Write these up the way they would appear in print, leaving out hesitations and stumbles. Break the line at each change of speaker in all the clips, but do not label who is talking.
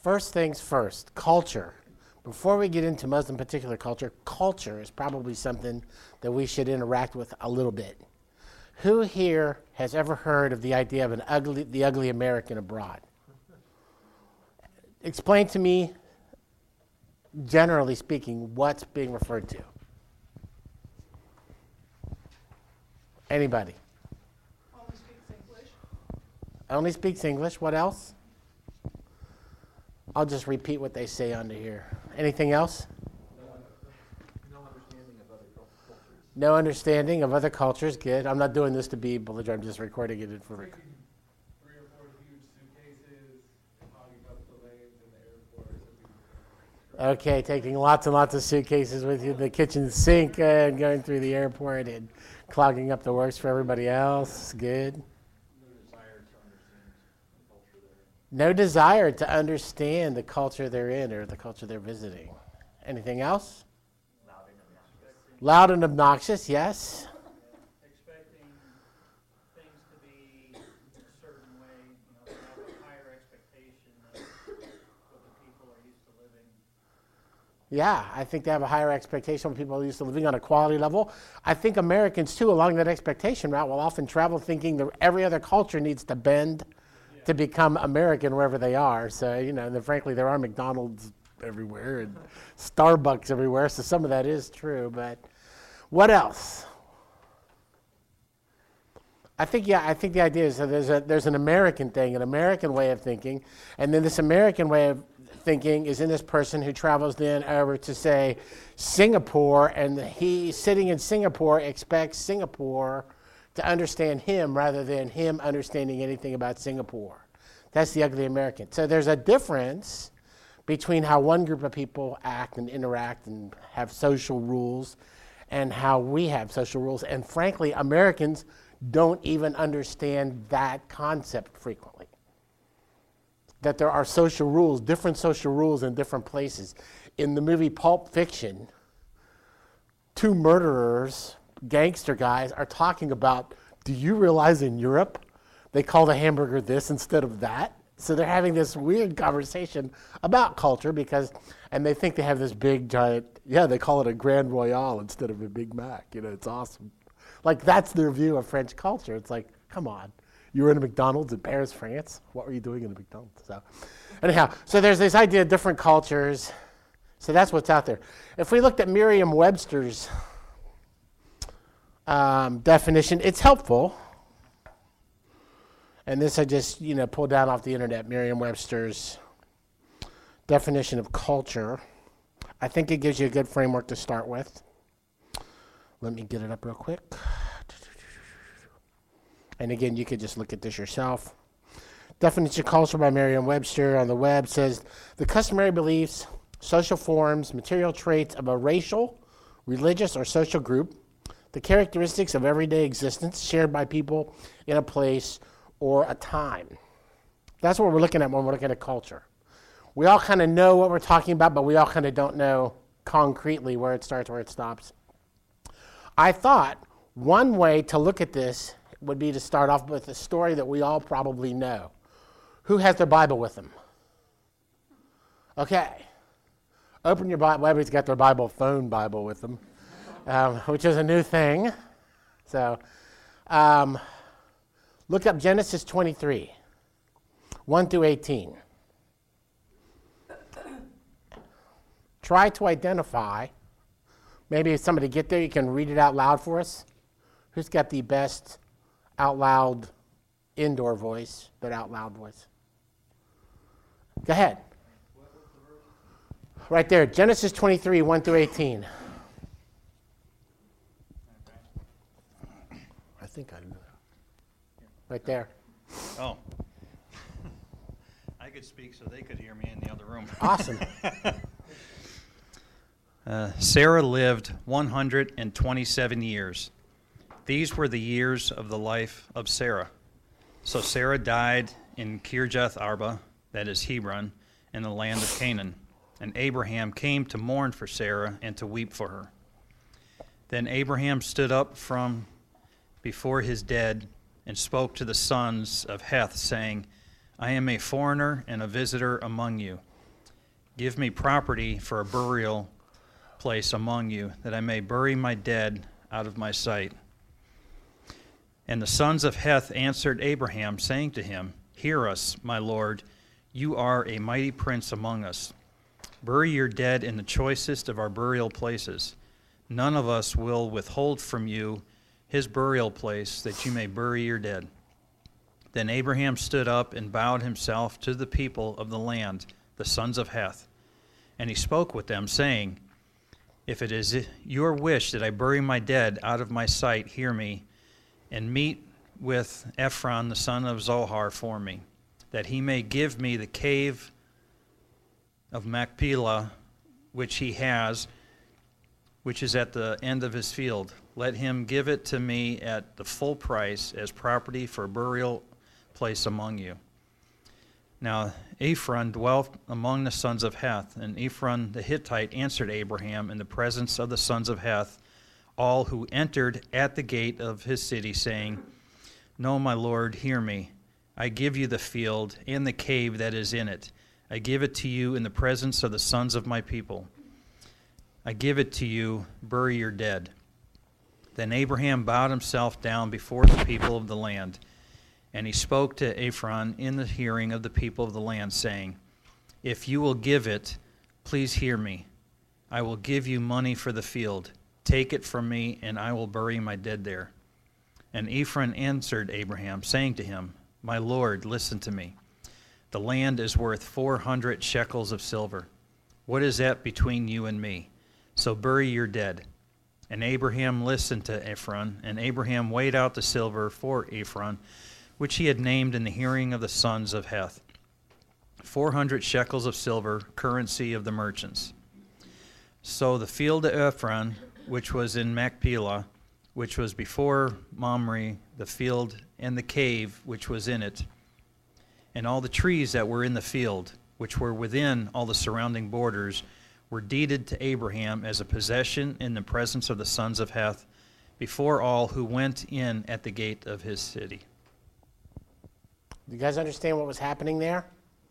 First things first, culture. Before we get into Muslim particular culture, culture is probably something that we should interact with a little bit. Who here has ever heard of the idea of the ugly American abroad? Explain to me, generally speaking, what's being referred to. Anybody?
Only speaks English.
Only speaks English. What else? I'll just repeat what they say under here. Anything else?
No understanding of other cultures.
No understanding of other cultures. Good. I'm not doing this to be belligerent. I'm just recording it for.
3 or 4 huge suitcases, hogging up the lanes in the airport.
Okay, taking lots and lots of suitcases with you, the kitchen sink, and going through the airport and clogging up the works for everybody else. Good. No desire to understand the culture they're in or the culture they're visiting. Anything else? Loud and obnoxious, yes.
Expecting things to be a certain way, they have a higher expectation of what the people are used to living.
Yeah, I think they have a higher expectation when people are used to living on a quality level. I think Americans, too, along that expectation route, will often travel thinking that every other culture needs to bend to become American wherever they are. So, and frankly, there are McDonald's everywhere and Starbucks everywhere, so some of that is true. But what else? I think the idea is that there's an American thing, an American way of thinking, and then this American way of thinking is in this person who travels then over to, say, Singapore, and he, sitting in Singapore, expects Singapore to understand him rather than him understanding anything about Singapore. That's the ugly American. So there's a difference between how one group of people act and interact and have social rules and how we have social rules. And frankly, Americans don't even understand that concept frequently. That there are social rules, different social rules in different places. In the movie Pulp Fiction, 2 murderers, gangster guys, are talking about, do you realize in Europe they call the hamburger this instead of that? So they're having this weird conversation about culture and they think they have this big giant, they call it a Grand Royale instead of a Big Mac. It's awesome. Like, that's their view of French culture. It's like, come on. You were in a McDonald's in Paris, France? What were you doing in a McDonald's? So anyhow, so there's this idea of different cultures. So that's what's out there. If we looked at Merriam-Webster's definition, it's helpful. And this I just, pulled down off the internet, Merriam-Webster's definition of culture. I think it gives you a good framework to start with. Let me get it up real quick. And again, you could just look at this yourself. Definition of culture by Merriam-Webster on the web says, the customary beliefs, social forms, material traits of a racial, religious, or social group, the characteristics of everyday existence shared by people in a place or a time. That's what we're looking at when we're looking at culture. We all kind of know what we're talking about, but we all kind of don't know concretely where it starts, where it stops. I thought one way to look at this would be to start off with a story that we all probably know. Who has their Bible with them? Okay. Open your Bible. Everybody's got their phone Bible with them, which is a new thing. So look up Genesis 23, 1 through 18. Try to identify. Maybe if somebody get there, you can read it out loud for us. Who's got the best out loud indoor voice, but out loud voice? Go ahead. Right there, Genesis 23, 1 through 18. I think I know that. Right there.
Oh. I could speak so they could hear me in the other room.
Awesome.
Sarah lived 127 years. These were the years of the life of Sarah. So Sarah died in Kirjath Arba, that is Hebron, in the land of Canaan. And Abraham came to mourn for Sarah and to weep for her. Then Abraham stood up from before his dead and spoke to the sons of Heth, saying, I am a foreigner and a visitor among you. Give me property for a burial place among you, that I may bury my dead out of my sight. And the sons of Heth answered Abraham, saying to him, Hear us, my lord, you are a mighty prince among us. Bury your dead in the choicest of our burial places. None of us will withhold from you his burial place, that you may bury your dead. Then Abraham stood up and bowed himself to the people of the land, the sons of Heth. And he spoke with them, saying, If it is your wish that I bury my dead out of my sight, hear me, and meet with Ephron the son of Zohar for me, that he may give me the cave of Machpelah, which he has, which is at the end of his field. Let him give it to me at the full price as property for a burial place among you. Now Ephron dwelt among the sons of Heth, and Ephron the Hittite answered Abraham in the presence of the sons of Heth, all who entered at the gate of his city, saying, No, my lord, hear me. I give you the field and the cave that is in it. I give it to you in the presence of the sons of my people. I give it to you, bury your dead. Then Abraham bowed himself down before the people of the land, and he spoke to Ephron in the hearing of the people of the land, saying, If you will give it, please hear me. I will give you money for the field. Take it from me, and I will bury my dead there. And Ephron answered Abraham, saying to him, My lord, listen to me. The land is worth 400 shekels of silver. What is that between you and me? So bury your dead. And Abraham listened to Ephron, and Abraham weighed out the silver for Ephron, which he had named in the hearing of the sons of Heth. 400 shekels of silver, currency of the merchants. So the field of Ephron, which was in Machpelah, which was before Mamre, the field and the cave which was in it, and all the trees that were in the field, which were within all the surrounding borders, were deeded to Abraham as a possession in the presence of the sons of Heth, before all who went in at the gate of his city.
Do you guys understand what was happening there?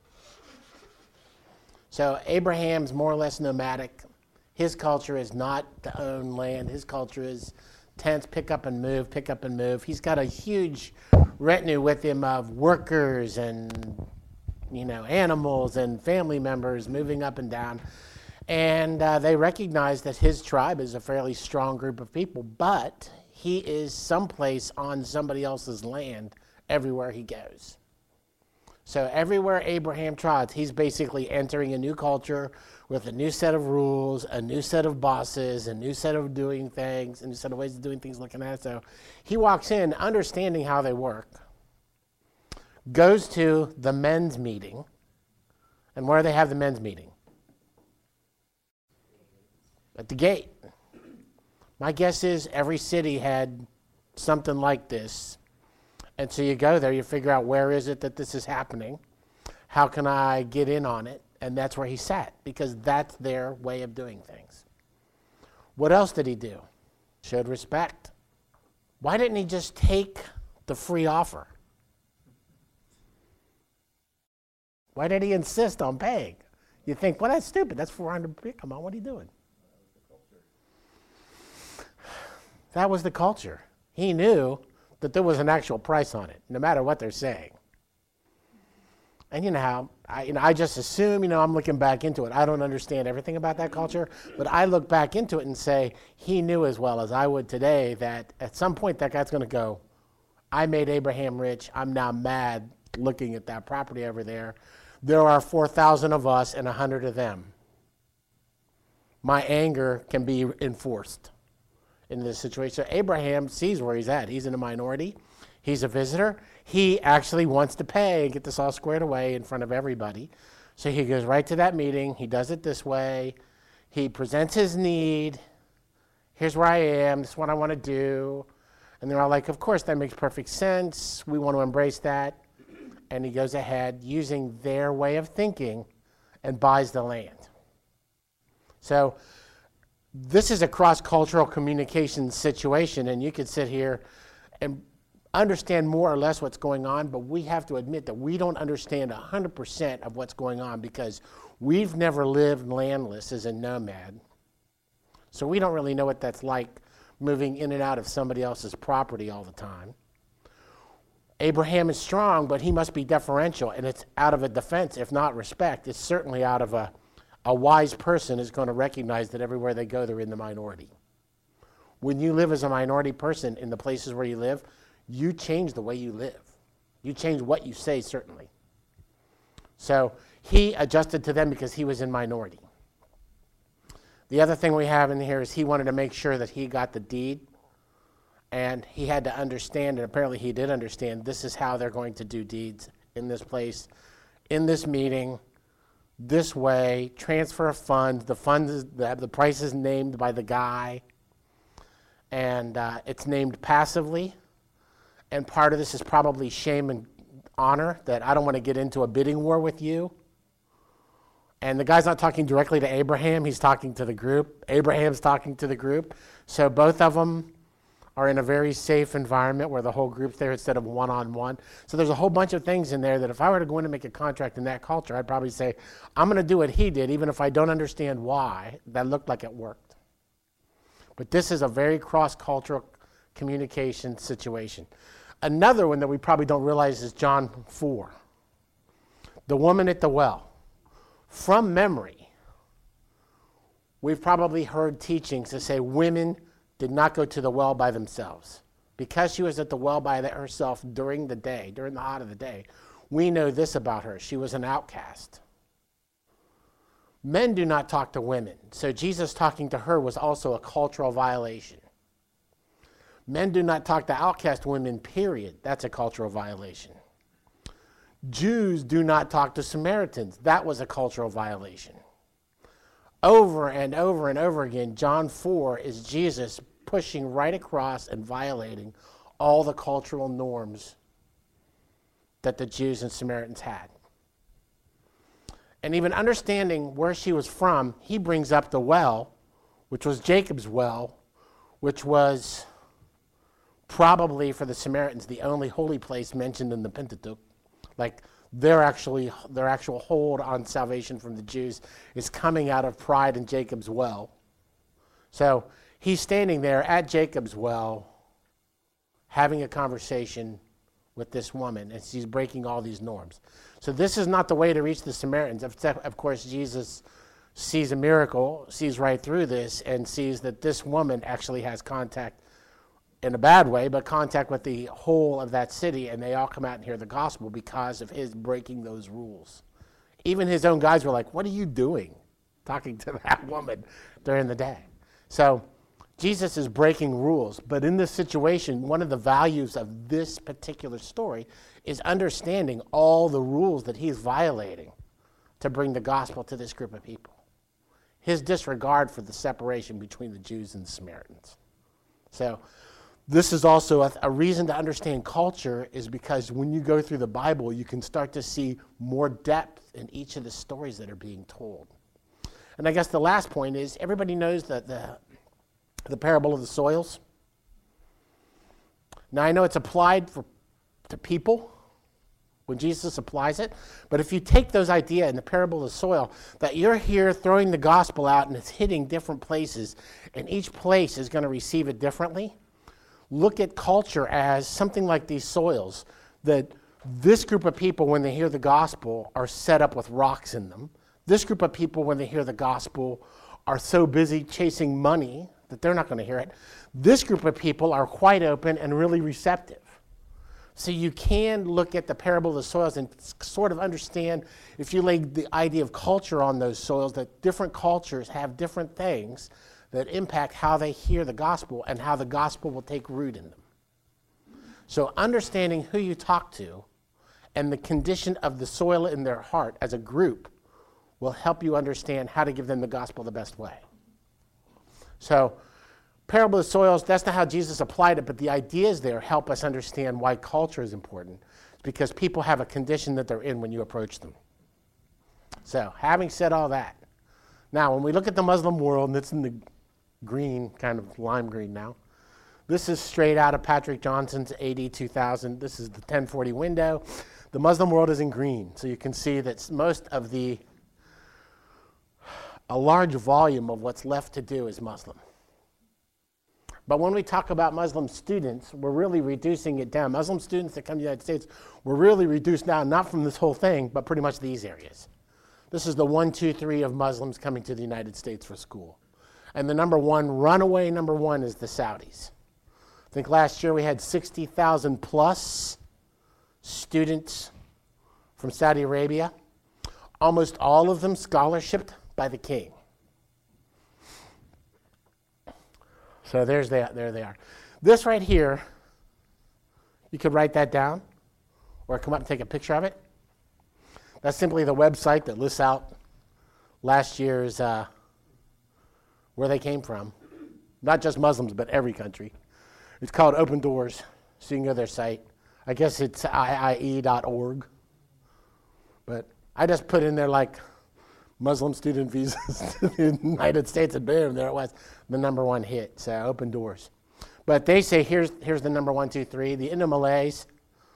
So Abraham's more or less nomadic. His culture is not to own land. His culture is tents, pick up and move, pick up and move. He's got a huge retinue with him of workers and, animals and family members moving up and down. And they recognize that his tribe is a fairly strong group of people, but he is someplace on somebody else's land everywhere he goes. So everywhere Abraham trots, he's basically entering a new culture with a new set of rules, a new set of bosses, a new set of doing things, a new set of ways of doing things, looking at it. So he walks in understanding how they work, goes to the men's meeting, and where do they have the men's meeting? At the gate. My guess is every city had something like this. And so you go there, you figure out where is it that this is happening? How can I get in on it? And that's where he sat, because that's their way of doing things. What else did he do? Showed respect. Why didn't he just take the free offer? Why did he insist on paying? You think, well, that's stupid. That's 400. Come on, what are you doing? That was the culture. He knew that there was an actual price on it, no matter what they're saying. And you know how, I just assume, I'm looking back into it. I don't understand everything about that culture, but I look back into it and say, he knew as well as I would today that at some point that guy's going to go, I made Abraham rich. I'm now mad looking at that property over there. There are 4,000 of us and 100 of them. My anger can be enforced in this situation. So Abraham sees where he's at. He's in a minority. He's a visitor. He actually wants to pay and get this all squared away in front of everybody. So he goes right to that meeting. He does it this way. He presents his need. Here's where I am. This is what I want to do. And they're all like, of course, that makes perfect sense. We want to embrace that. And he goes ahead using their way of thinking and buys the land. So this is a cross-cultural communication situation, and you could sit here and understand more or less what's going on, but we have to admit that we don't understand 100% of what's going on because we've never lived landless as a nomad. So we don't really know what that's like moving in and out of somebody else's property all the time. Abraham is strong, but he must be deferential, and it's out of a defense, if not respect. It's certainly out of a wise person is going to recognize that everywhere they go, they're in the minority. When you live as a minority person in the places where you live, you change the way you live. You change what you say, certainly. So he adjusted to them because he was in minority. The other thing we have in here is he wanted to make sure that he got the deed, and he had to understand, and apparently he did understand, this is how they're going to do deeds in this place, in this meeting, this way, transfer of funds. The funds, the price is named by the guy, and it's named passively. And part of this is probably shame and honor, that I don't want to get into a bidding war with you. And the guy's not talking directly to Abraham, he's talking to the group. Abraham's talking to the group. So both of them are in a very safe environment where the whole group's there instead of one-on-one. So there's a whole bunch of things in there that if I were to go in and make a contract in that culture, I'd probably say, I'm going to do what he did, even if I don't understand why. That looked like it worked. But this is a very cross-cultural communication situation. Another one that we probably don't realize is John 4. The woman at the well. From memory, we've probably heard teachings that say women did not go to the well by themselves. Because she was at the well by herself during the day, during the hot of the day, we know this about her. She was an outcast. Men do not talk to women, so Jesus talking to her was also a cultural violation. Men do not talk to outcast women, period. That's a cultural violation. Jews do not talk to Samaritans. That was a cultural violation. Over and over and over again, John 4 is Jesus pushing right across and violating all the cultural norms that the Jews and Samaritans had. And even understanding where she was from, he brings up the well, which was Jacob's well, which was probably for the Samaritans the only holy place mentioned in the Pentateuch. Like their actual hold on salvation from the Jews is coming out of pride in Jacob's well. So he's standing there at Jacob's well having a conversation with this woman, and she's breaking all these norms. So this is not the way to reach the Samaritans. Of course, Jesus sees a miracle, sees right through this, and sees that this woman actually has contact, in a bad way, but contact with the whole of that city, and they all come out and hear the gospel because of his breaking those rules. Even his own guys were like, what are you doing talking to that woman during the day? So Jesus is breaking rules, but in this situation, one of the values of this particular story is understanding all the rules that he's violating to bring the gospel to this group of people. His disregard for the separation between the Jews and the Samaritans. So this is also a reason to understand culture, is because when you go through the Bible, you can start to see more depth in each of the stories that are being told. And I guess the last point is, everybody knows that the parable of the soils. Now I know it's applied to people when Jesus applies it, but if you take those ideas in the parable of the soil, that you're here throwing the gospel out and it's hitting different places, and each place is going to receive it differently. Look at culture as something like these soils, that this group of people, when they hear the gospel, are set up with rocks in them. This group of people, when they hear the gospel, are so busy chasing money that they're not going to hear it. This group of people are quite open and really receptive. So you can look at the parable of the soils and sort of understand, if you lay the idea of culture on those soils, that different cultures have different things that impact how they hear the gospel and how the gospel will take root in them. So understanding who you talk to and the condition of the soil in their heart as a group will help you understand how to give them the gospel the best way. So parable of the soils, that's not how Jesus applied it, but the ideas there help us understand why culture is important. It's because people have a condition that they're in when you approach them. So having said all that, now when we look at the Muslim world, and it's in the green, kind of lime green now, This is straight out of Patrick Johnson's AD 2000. This is the 1040 window. The Muslim world is in green, so you can see that most of a large volume of what's left to do is Muslim. But when we talk about Muslim students, we're really reducing it down. Muslim students that come to the United States, we're really reduced down, not from this whole thing, but pretty much these areas. This is the 1, 2, 3 of Muslims coming to the United States for school. And the runaway number one is the Saudis. I think last year we had 60,000 plus students from Saudi Arabia, almost all of them scholarshiped by the king. So there they are. This right here, you could write that down or come up and take a picture of it. That's simply the website that lists out last year's where they came from. Not just Muslims, but every country. It's called Open Doors, so you can go to their site. I guess it's iie.org. But I just put in there like Muslim student visas to the United States, and boom, there it was, the number one hit, so Open Doors. But they say here's the number 1, 2, 3, the Indo-Malays,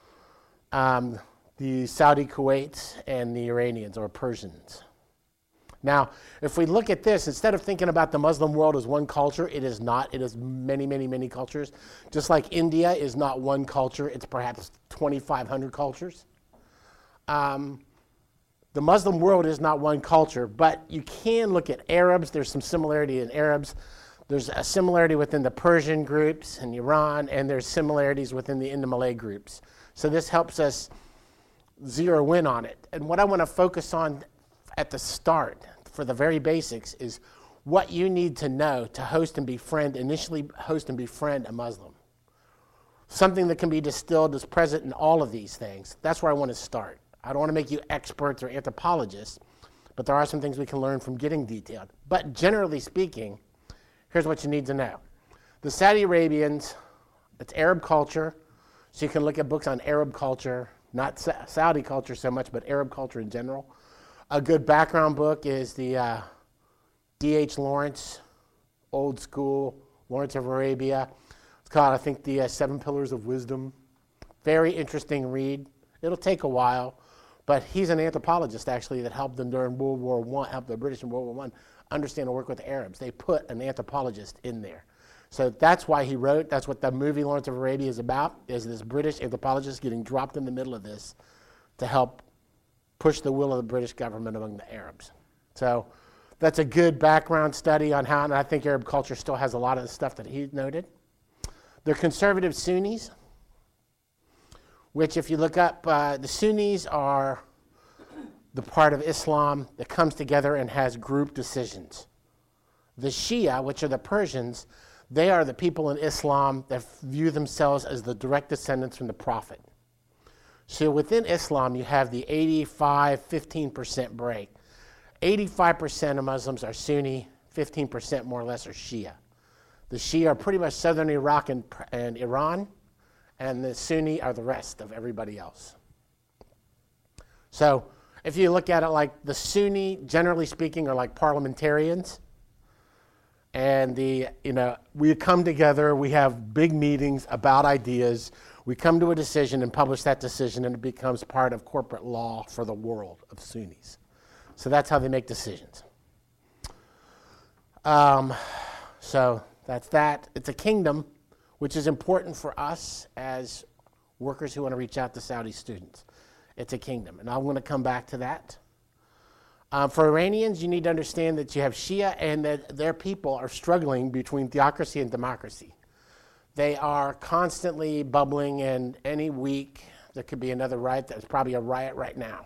the Saudi Kuwaits, and the Iranians or Persians. Now, if we look at this, instead of thinking about the Muslim world as one culture, it is not. It is many, many, many cultures. Just like India is not one culture, it's perhaps 2,500 cultures. The Muslim world is not one culture, but you can look at Arabs. There's some similarity in Arabs. There's a similarity within the Persian groups in Iran, and there's similarities within the Indo-Malay groups. So this helps us zero in on it. And what I want to focus on at the start, for the very basics, is what you need to know to initially host and befriend a Muslim. Something that can be distilled is present in all of these things. That's where I want to start. I don't want to make you experts or anthropologists, but there are some things we can learn from getting detailed. But generally speaking, here's what you need to know. The Saudi Arabians, it's Arab culture, so you can look at books on Arab culture, not Saudi culture so much, but Arab culture in general. A good background book is the D.H. Lawrence, old school, Lawrence of Arabia. It's called, I think, the 7 Pillars of Wisdom. Very interesting read. It'll take a while. But he's an anthropologist, actually, that helped them during World War I, helped the British in World War I understand and work with the Arabs. They put an anthropologist in there. So that's why he wrote, that's what the movie Lawrence of Arabia is about, is this British anthropologist getting dropped in the middle of this to help push the will of the British government among the Arabs. So that's a good background study on how, and I think Arab culture still has a lot of the stuff that he noted. They're conservative Sunnis, which if you look up, the Sunnis are the part of Islam that comes together and has group decisions. The Shia, which are the Persians, they are the people in Islam that view themselves as the direct descendants from the Prophet. So within Islam, you have the 85-15% break. 85% of Muslims are Sunni, 15% more or less are Shia. The Shia are pretty much southern Iraq and Iran, and the Sunni are the rest of everybody else. So if you look at it like the Sunni, generally speaking, are like parliamentarians. And we come together, we have big meetings about ideas, we come to a decision and publish that decision, and it becomes part of corporate law for the world of Sunnis. So that's how they make decisions. So that's that. It's a kingdom, which is important for us as workers who want to reach out to Saudi students. It's a kingdom, and I'm going to come back to that. For Iranians, you need to understand that you have Shia and that their people are struggling between theocracy and democracy. They are constantly bubbling, and any week there could be another riot. There's probably a riot right now.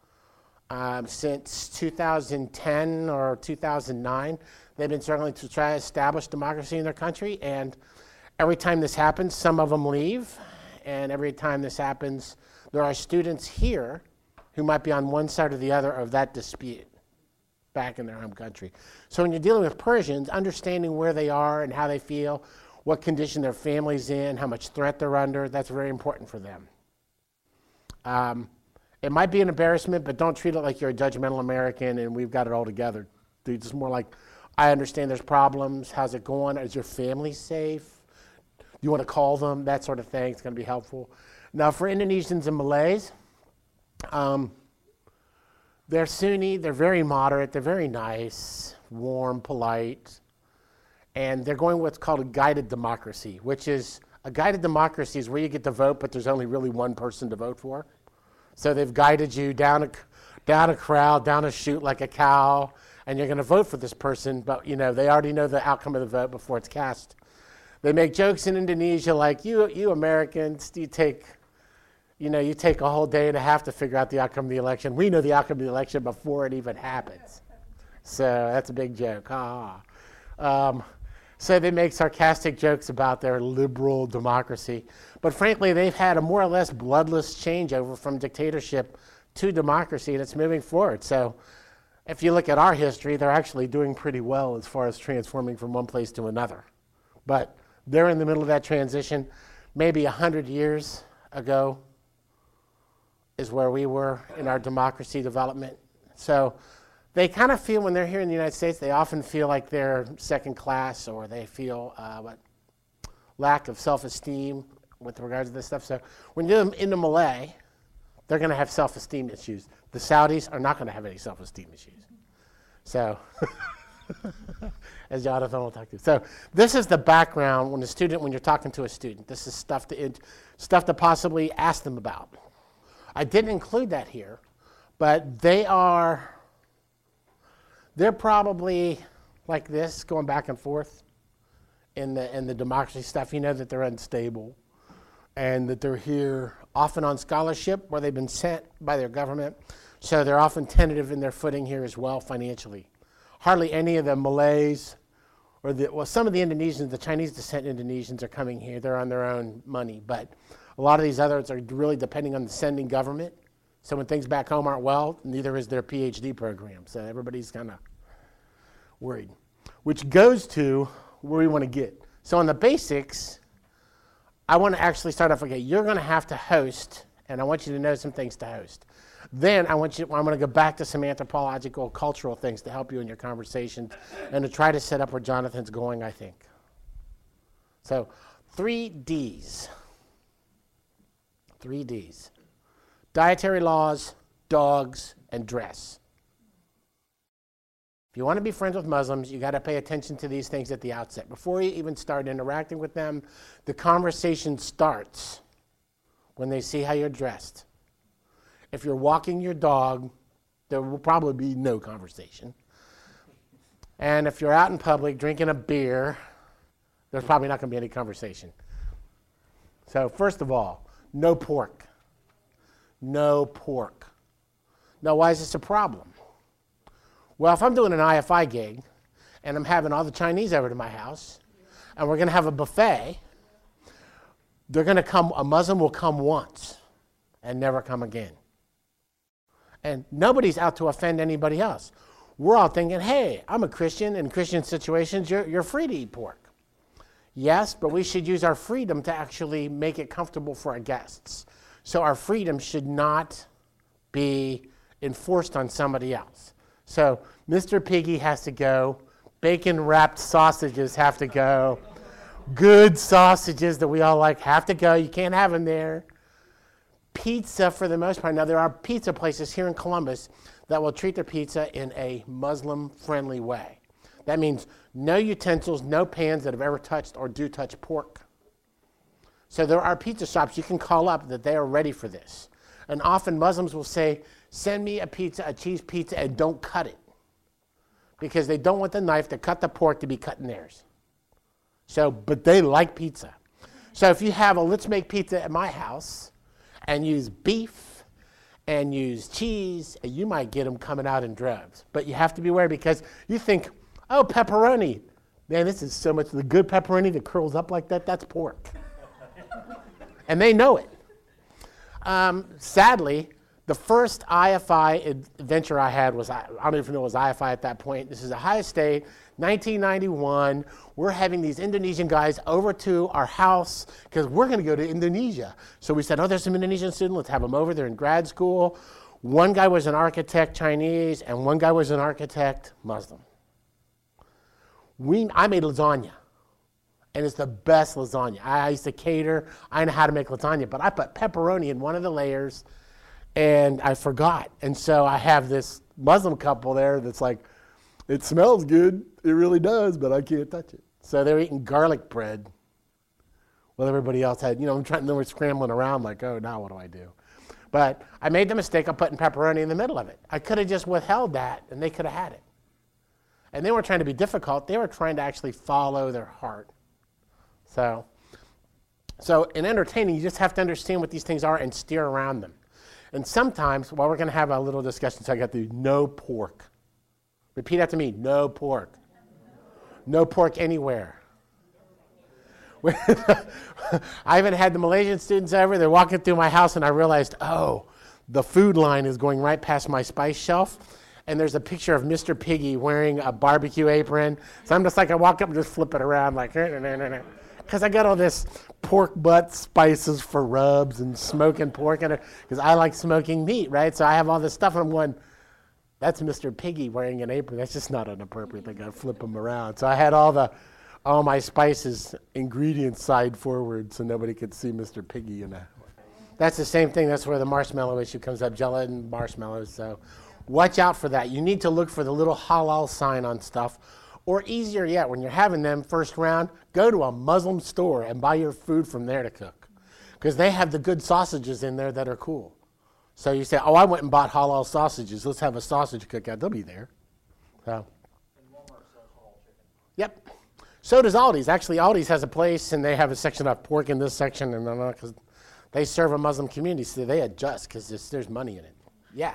Since 2010 or 2009, they've been struggling to try to establish democracy in their country, and every time this happens, some of them leave, and every time this happens, there are students here who might be on one side or the other of that dispute back in their home country. So when you're dealing with Persians, understanding where they are and how they feel, what condition their family's in, how much threat they're under, that's very important for them. It might be an embarrassment, but don't treat it like you're a judgmental American and we've got it all together. It's more like, I understand there's problems, how's it going, is your family safe? you want to call them, that sort of thing. It's going to be helpful. Now, for Indonesians and Malays, they're Sunni, they're very moderate, they're very nice, warm, polite, and they're going what's called a guided democracy, which is a guided democracy is where you get to vote, but there's only really one person to vote for. So they've guided you down a crowd, down a chute like a cow, and you're going to vote for this person, but they already know the outcome of the vote before it's cast. They make jokes in Indonesia like, you Americans, you take a whole day and a half to figure out the outcome of the election. We know the outcome of the election before it even happens. So that's a big joke. So they make sarcastic jokes about their liberal democracy. But frankly, they've had a more or less bloodless changeover from dictatorship to democracy, and it's moving forward. So if you look at our history, they're actually doing pretty well as far as transforming from one place to another. But they're in the middle of that transition. Maybe 100 years ago is where we were in our democracy development. So they kind of feel, when they're here in the United States, they often feel like they're second class, or they feel lack of self-esteem with regards to this stuff. So when you're into Malay, they're going to have self-esteem issues. The Saudis are not going to have any self-esteem issues. So, as Jonathan will talk to. So this is the background when you're talking to a student. This is stuff to possibly ask them about. I didn't include that here, but they're probably like this, going back and forth in the democracy stuff. You know that they're unstable, and that they're here often on scholarship where they've been sent by their government. So they're often tentative in their footing here as well financially. Hardly any of the Malays or some of the Indonesians, the Chinese descent Indonesians are coming here. They're on their own money. But a lot of these others are really depending on the sending government. So when things back home aren't well, neither is their PhD program. So everybody's kind of worried. Which goes to where we want to get. So on the basics, I want to actually start off, okay, you're going to have to host, and I want you to know some things to host. Then I'm going to go back to some anthropological, cultural things to help you in your conversations and to try to set up where Jonathan's going, I think. So 3 Ds. 3 Ds. Dietary laws, dogs, and dress. If you want to be friends with Muslims, you got to pay attention to these things at the outset. Before you even start interacting with them, the conversation starts when they see how you're dressed. If you're walking your dog, there will probably be no conversation. And if you're out in public drinking a beer, there's probably not going to be any conversation. So first of all, no pork. No pork. Now, why is this a problem? Well, if I'm doing an IFI gig and I'm having all the Chinese over to my house and we're going to have a buffet, a Muslim will come once and never come again. And nobody's out to offend anybody else. We're all thinking, hey, I'm a Christian. In Christian situations, you're free to eat pork. Yes, but we should use our freedom to actually make it comfortable for our guests. So our freedom should not be enforced on somebody else. So Mr. Piggy has to go. Bacon-wrapped sausages have to go. Good sausages that we all like have to go. You can't have them there. Pizza, for the most part. Now, there are pizza places here in Columbus that will treat their pizza in a Muslim-friendly way. That means no utensils, no pans that have ever touched or do touch pork. So there are pizza shops you can call up that they are ready for this. And often Muslims will say, send me a pizza, a cheese pizza, and don't cut it. Because they don't want the knife to cut the pork to be cutting theirs. But they like pizza. So if you have let's make pizza at my house and use beef and use cheese, you might get them coming out in droves. But you have to be aware because you think, oh, pepperoni. Man, this is so much, the good pepperoni that curls up like that, that's pork. And they know it. Sadly, the first IFI adventure I had was, I don't even know it was IFI at that point. This is Ohio State, 1991. We're having these Indonesian guys over to our house because we're going to go to Indonesia. So we said, oh, there's some Indonesian students. Let's have them over. They're in grad school. One guy was an architect, Chinese, and one guy was an architect, Muslim. I made lasagna. and it's the best lasagna. I used to cater. I know how to make lasagna, but I put pepperoni in one of the layers, and I forgot. And so I have this Muslim couple there that's like, it smells good. It really does, but I can't touch it. So they're eating garlic bread while everybody else had, they were scrambling around like, oh, now what do I do? But I made the mistake of putting pepperoni in the middle of it. I could have just withheld that, and they could have had it. And they weren't trying to be difficult. They were trying to actually follow their heart. So in entertaining, you just have to understand what these things are and steer around them. And sometimes, we're going to have a little discussion, so I got the no pork. Repeat after me, no pork. No pork anywhere. I even had the Malaysian students over. They're walking through my house, and I realized, the food line is going right past my spice shelf, and there's a picture of Mr. Piggy wearing a barbecue apron. So I'm just like, I walk up and just flip it around like, because I got all this pork butt spices for rubs and smoking pork, because I like smoking meat, right? So I have all this stuff, and I'm going, that's Mr. Piggy wearing an apron. That's just not an appropriate thing. I flip them around. So I had all my spices, ingredients side forward so nobody could see Mr. Piggy. That's the same thing. That's where the marshmallow issue comes up, gelatin, marshmallows. So watch out for that. You need to look for the little halal sign on stuff. Or easier yet, when you're having them first round, go to a Muslim store and buy your food from there to cook. Because they have the good sausages in there that are cool. So you say, I went and bought halal sausages. Let's have a sausage cookout. They'll be there. So.
And Walmart sells halal chicken.
Yep. So does Aldi's. Actually, Aldi's has a place, and they have a section of pork in this section, and because they serve a Muslim community, so they adjust because there's money in it. Yeah.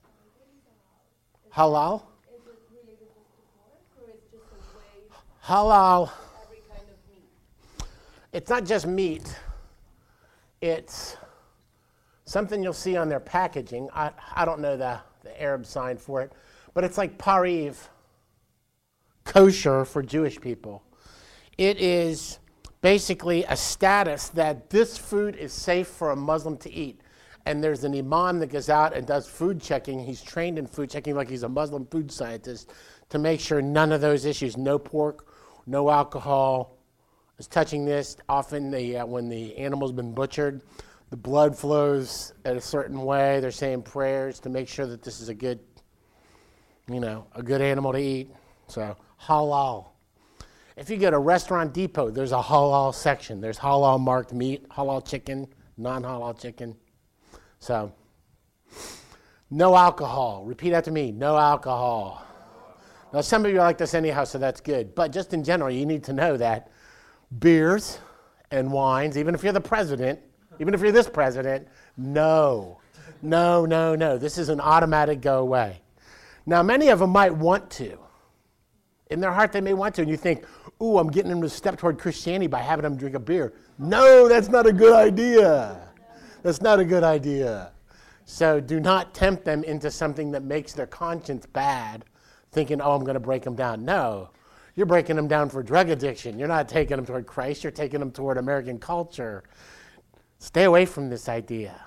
Halal?
Is it related just to pork, or is it just a way
Halal.
every kind of meat?
It's not just meat. It's something you'll see on their packaging. I don't know the Arab sign for it, but it's like pariv, kosher for Jewish people. It is basically a status that this food is safe for a Muslim to eat. And there's an imam that goes out and does food checking. He's trained in food checking like he's a Muslim food scientist to make sure none of those issues, no pork, no alcohol, is touching this. Often when the animal's been butchered, the blood flows in a certain way. They're saying prayers to make sure that this is a good animal to eat. So halal. If you go to Restaurant Depot, there's a halal section. There's halal marked meat, halal chicken, non-halal chicken. So, no alcohol. Repeat after me, no alcohol. Now, some of you are like this anyhow, so that's good. But just in general, you need to know that beers and wines, even if you're the president, even if you're this president, no. This is an automatic go away. Now, many of them might want to. In their heart, they may want to, and you think, ooh, I'm getting them to step toward Christianity by having them drink a beer. No, that's not a good idea. That's not a good idea. So do not tempt them into something that makes their conscience bad, thinking, I'm going to break them down. No, you're breaking them down for drug addiction. You're not taking them toward Christ. You're taking them toward American culture. Stay away from this idea.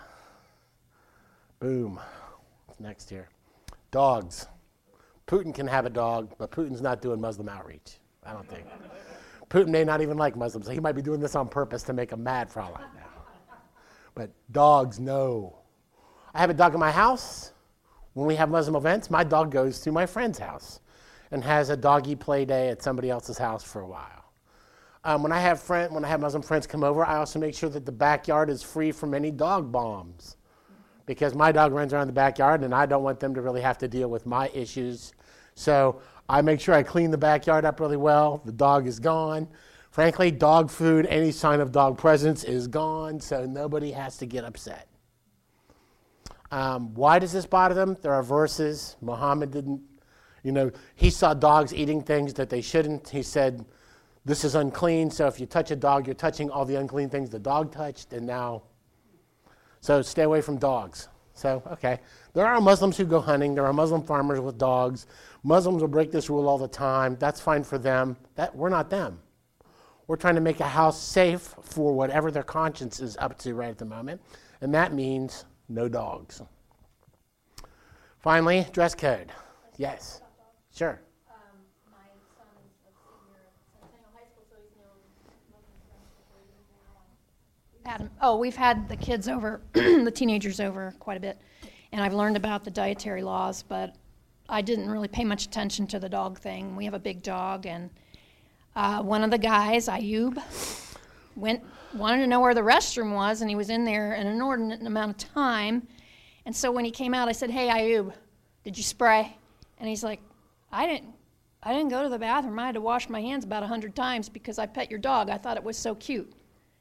Boom. What's next here? Dogs. Putin can have a dog, but Putin's not doing Muslim outreach, I don't think. Putin may not even like Muslims. So he might be doing this on purpose to make them mad for all I know. But dogs, no. I have a dog in my house. When we have Muslim events, my dog goes to my friend's house and has a doggy play day at somebody else's house for a while. When I have Muslim friends come over, I also make sure that the backyard is free from any dog bombs, because my dog runs around the backyard and I don't want them to really have to deal with my issues. So I make sure I clean the backyard up really well. The dog is gone. Frankly, dog food, any sign of dog presence is gone, so nobody has to get upset. Why does this bother them? There are verses. Muhammad didn't, he saw dogs eating things that they shouldn't. He said, this is unclean, so if you touch a dog, you're touching all the unclean things the dog touched, so stay away from dogs. So, okay. There are Muslims who go hunting. There are Muslim farmers with dogs. Muslims will break this rule all the time. That's fine for them. We're not them. We're trying to make a house safe for whatever their conscience is up to right at the moment, and that means no dogs. Finally, dress code. Yes. Sure.
My son is a senior at Centennial High School, so he's no
Adam, we've had the kids over, the teenagers over quite a bit, and I've learned about the dietary laws, but I didn't really pay much attention to the dog thing. We have a big dog, and one of the guys, Ayub, wanted to know where the restroom was, and he was in there an inordinate amount of time. And so when he came out, I said, "Hey, Ayub, did you spray?" And he's like, I didn't go to the bathroom. I had to wash my hands about 100 times because I pet your dog. I thought it was so cute.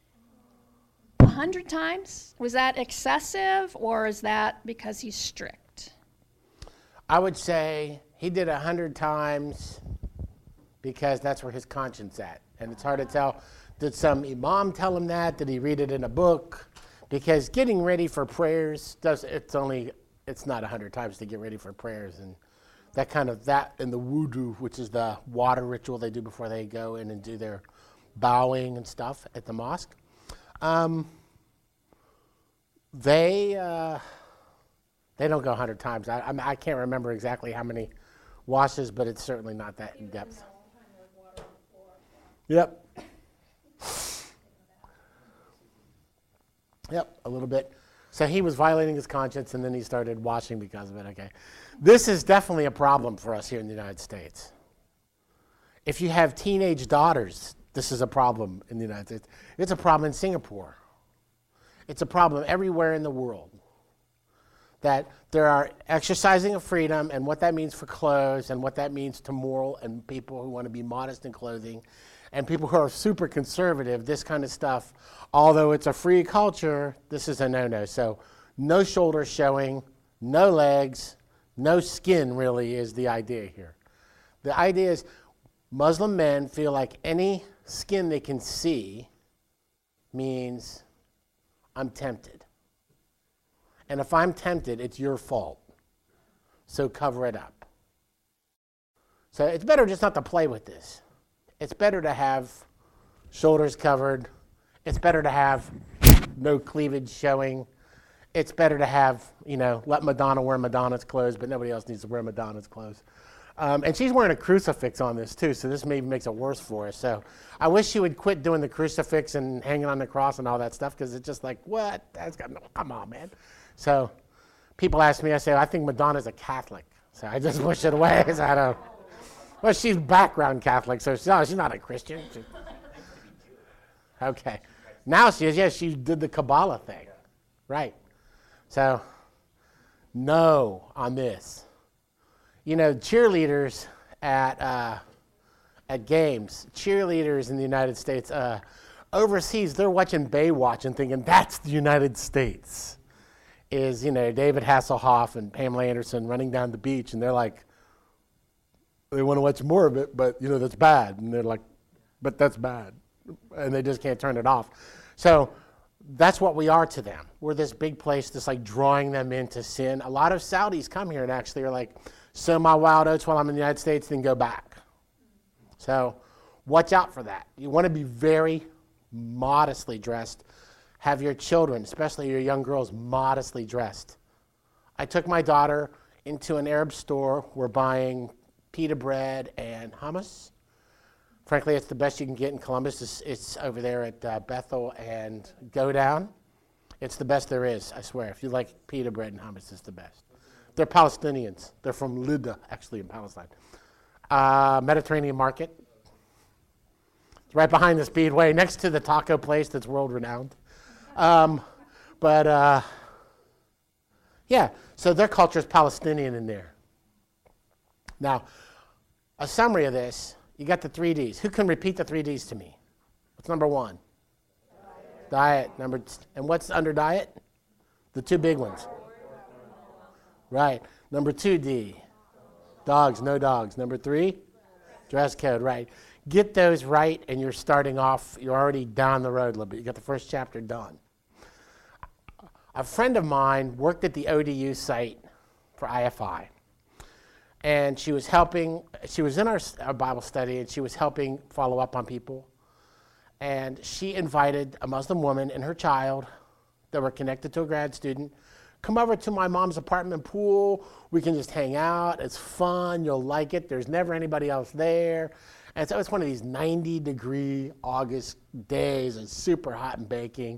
100 times? Was that excessive, or is that because he's strict?
I would say he did 100 times because that's where his conscience at. And it's hard to tell. Did some imam tell him that? Did he read it in a book? Because getting ready for prayers, it's not 100 times to get ready for prayers. And that and the wudu, which is the water ritual they do before they go in and do their bowing and stuff at the mosque. They don't go 100 times. I can't remember exactly how many washes, but it's certainly not that in depth. Yep. Yep, a little bit. So he was violating his conscience, and then he started washing because of it. Okay. This is definitely a problem for us here in the United States. If you have teenage daughters, this is a problem in the United States. It's a problem in Singapore. It's a problem everywhere in the world. That there are exercising of freedom and what that means for clothes and what that means to moral and people who want to be modest in clothing and people who are super conservative, this kind of stuff. Although it's a free culture, this is a no-no. So no shoulders showing, no legs, no skin really is the idea here. The idea is Muslim men feel like any skin they can see means I'm tempted. And if I'm tempted, it's your fault. So cover it up. So it's better just not to play with this. It's better to have shoulders covered. It's better to have no cleavage showing. It's better to have, let Madonna wear Madonna's clothes, but nobody else needs to wear Madonna's clothes. And she's wearing a crucifix on this too, so this maybe makes it worse for her. So I wish she would quit doing the crucifix and hanging on the cross and all that stuff, because it's just like, what? Come on, man. So people ask me, I say, I think Madonna's a Catholic. So I just push it away. So I don't. Well, she's background Catholic, so she's not a Christian. Okay. Now she is, she did the Kabbalah thing. Right. So, no on this. Cheerleaders at games, cheerleaders in the United States, overseas, they're watching Baywatch and thinking, that's the United States. Is, David Hasselhoff and Pamela Anderson running down the beach, and they're like, they want to watch more of it, but, that's bad. And they're like, but that's bad. And they just can't turn it off. So that's what we are to them. We're this big place that's like drawing them into sin. A lot of Saudis come here and actually are like, sow my wild oats while I'm in the United States, then go back. So watch out for that. You want to be very modestly dressed. Have your children, especially your young girls, modestly dressed. I took my daughter into an Arab store. We're buying pita bread and hummus. Frankly, it's the best you can get in Columbus. It's over there at Bethel and Go Down. It's the best there is, I swear. If you like pita bread and hummus, it's the best. They're Palestinians. They're from Lida, actually, in Palestine. Mediterranean Market. It's right behind the Speedway, next to the taco place that's world-renowned. So their culture is Palestinian in there. Now, a summary of this, you got the 3 Ds. Who can repeat the 3 Ds to me? What's number one? Diet. And what's under diet? The two big ones. Right. Number 2D. Dogs, no dogs. Number 3? Dress code, right. Get those right, and you're starting off, you're already down the road a little bit. You got the first chapter done. A friend of mine worked at the ODU site for IFI. And she was in our Bible study, and she was helping follow up on people. And she invited a Muslim woman and her child that were connected to a grad student, come over to my mom's apartment pool. We can just hang out. It's fun. You'll like it. There's never anybody else there. And so it's one of these 90-degree August days. It's super hot and baking.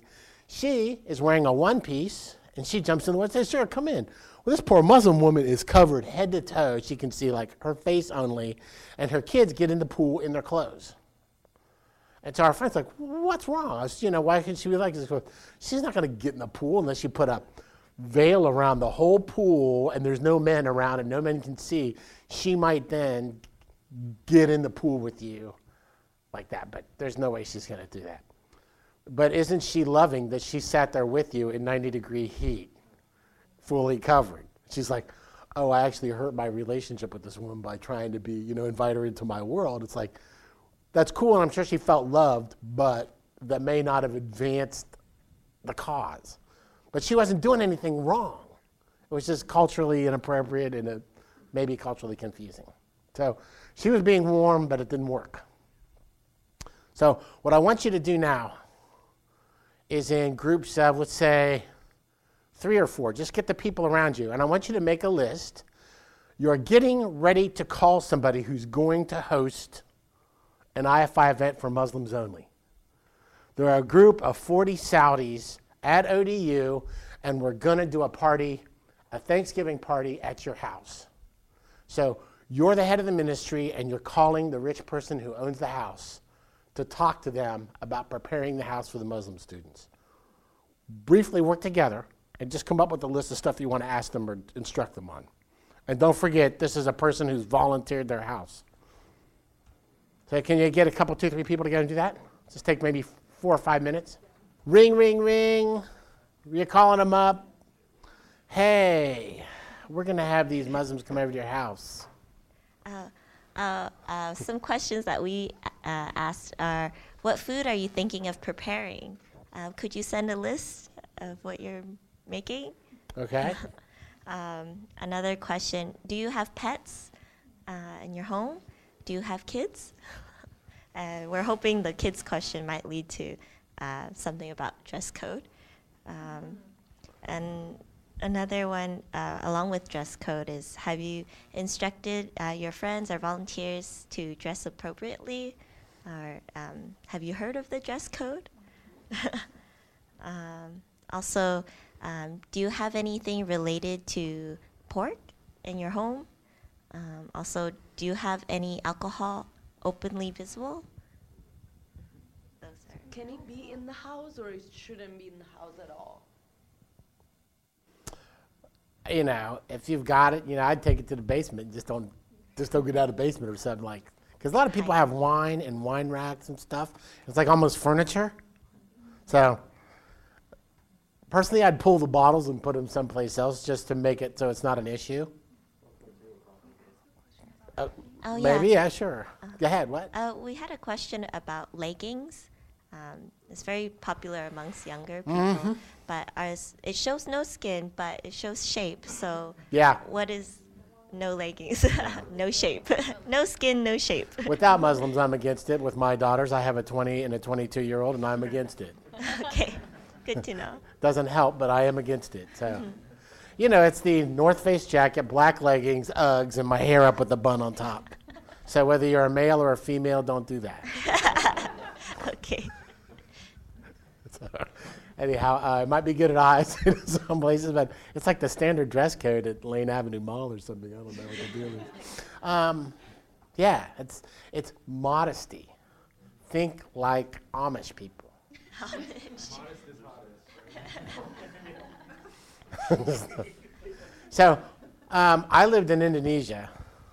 She is wearing a one piece, and she jumps in the water and says, sure, come in. Well, this poor Muslim woman is covered head to toe. She can see like her face only, and her kids get in the pool in their clothes. And so our friend's like, what's wrong? I said, why can't she be like this? She's not going to get in the pool unless you put a veil around the whole pool and there's no men around and no men can see. She might then get in the pool with you like that, but there's no way she's going to do that. But isn't she loving that she sat there with you in 90-degree heat, fully covered? She's like, oh, I actually hurt my relationship with this woman by trying to be, invite her into my world. It's like, that's cool, and I'm sure she felt loved, but that may not have advanced the cause. But she wasn't doing anything wrong. It was just culturally inappropriate and maybe culturally confusing. So she was being warm, but it didn't work. So what I want you to do now is in groups of, let's say, 3 or 4. Just get the people around you, and I want you to make a list. You're getting ready to call somebody who's going to host an IFI event for Muslims only. There are a group of 40 Saudis at ODU, and we're going to do a Thanksgiving party at your house. So you're the head of the ministry, and you're calling the rich person who owns the house to talk to them about preparing the house for the Muslim students. Briefly work together and just come up with a list of stuff you want to ask them or instruct them on. And don't forget, this is a person who's volunteered their house. So can you get a couple, 2, 3 people together and do that? Just take maybe 4 or 5 minutes. Ring, ring, ring. You're calling them up. Hey, we're going to have these Muslims come over to your house.
Some questions that we asked are, what food are you thinking of preparing? Could you send a list of what you're making?
Okay.
Another question, do you have pets in your home? Do you have kids? We're hoping the kids question might lead to something about dress code. And another one, along with dress code, is have you instructed your friends or volunteers to dress appropriately? Or have you heard of the dress code? Also, do you have anything related to pork in your home? Also, do you have any alcohol openly visible? Those are
Can it be in the house or it shouldn't be in the house at all?
If you've got it, I'd take it to the basement. Just don't get out of the basement or something like. Because a lot of people have wine and wine racks and stuff. It's like almost furniture. So personally, I'd pull the bottles and put them someplace else just to make it so it's not an issue.
Oh,
Maybe,
yeah.
yeah, sure. Go ahead, what?
We had a question about leggings. It's very popular amongst younger people, but it shows no skin, but it shows shape. So
Yeah.
what is no leggings? No shape. No skin, no shape.
Without Muslims, I'm against it. With my daughters, I have a 20 and a 22-year-old, and I'm against it.
Okay, good to know.
Doesn't help, but I am against it. So, it's the North Face jacket, black leggings, Uggs, and my hair up with a bun on top. So whether you're a male or a female, don't do that.
Okay.
So, anyhow, it might be good at eyes in some places, but it's like the standard dress code at Lane Avenue Mall or something. I don't know what the deal is. Yeah, it's modesty. Think like Amish people. So, I lived in Indonesia,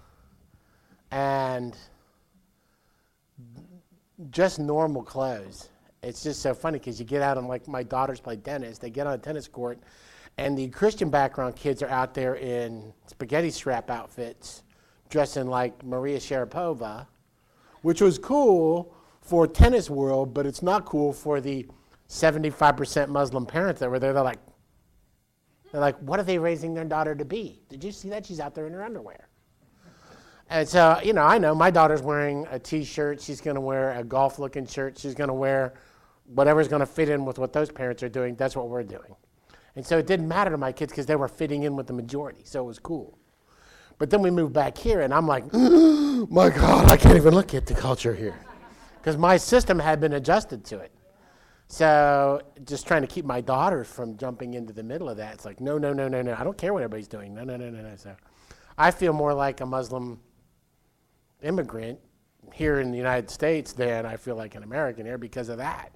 and just normal clothes. It's just so funny because you get out and like my daughters play tennis. They get on a tennis court, and the Christian background kids are out there in spaghetti strap outfits, dressing like Maria Sharapova, which was cool for tennis world, but it's not cool for the 75% Muslim parents that were there. They're like, what are they raising their daughter to be? Did you see that? She's out there in her underwear. And so, I know my daughter's wearing a T-shirt. She's going to wear a golf-looking shirt. She's going to wear whatever's going to fit in with what those parents are doing. That's what we're doing. And so it didn't matter to my kids because they were fitting in with the majority. So it was cool. But then we moved back here, and I'm like, oh, my God, I can't even look at the culture here. Because my system had been adjusted to it. So just trying to keep my daughters from jumping into the middle of that. It's like, no, no, no, no, no. I don't care what everybody's doing. No, no, no, no, no. So I feel more like a Muslim immigrant here in the United States than I feel like an American here because of that.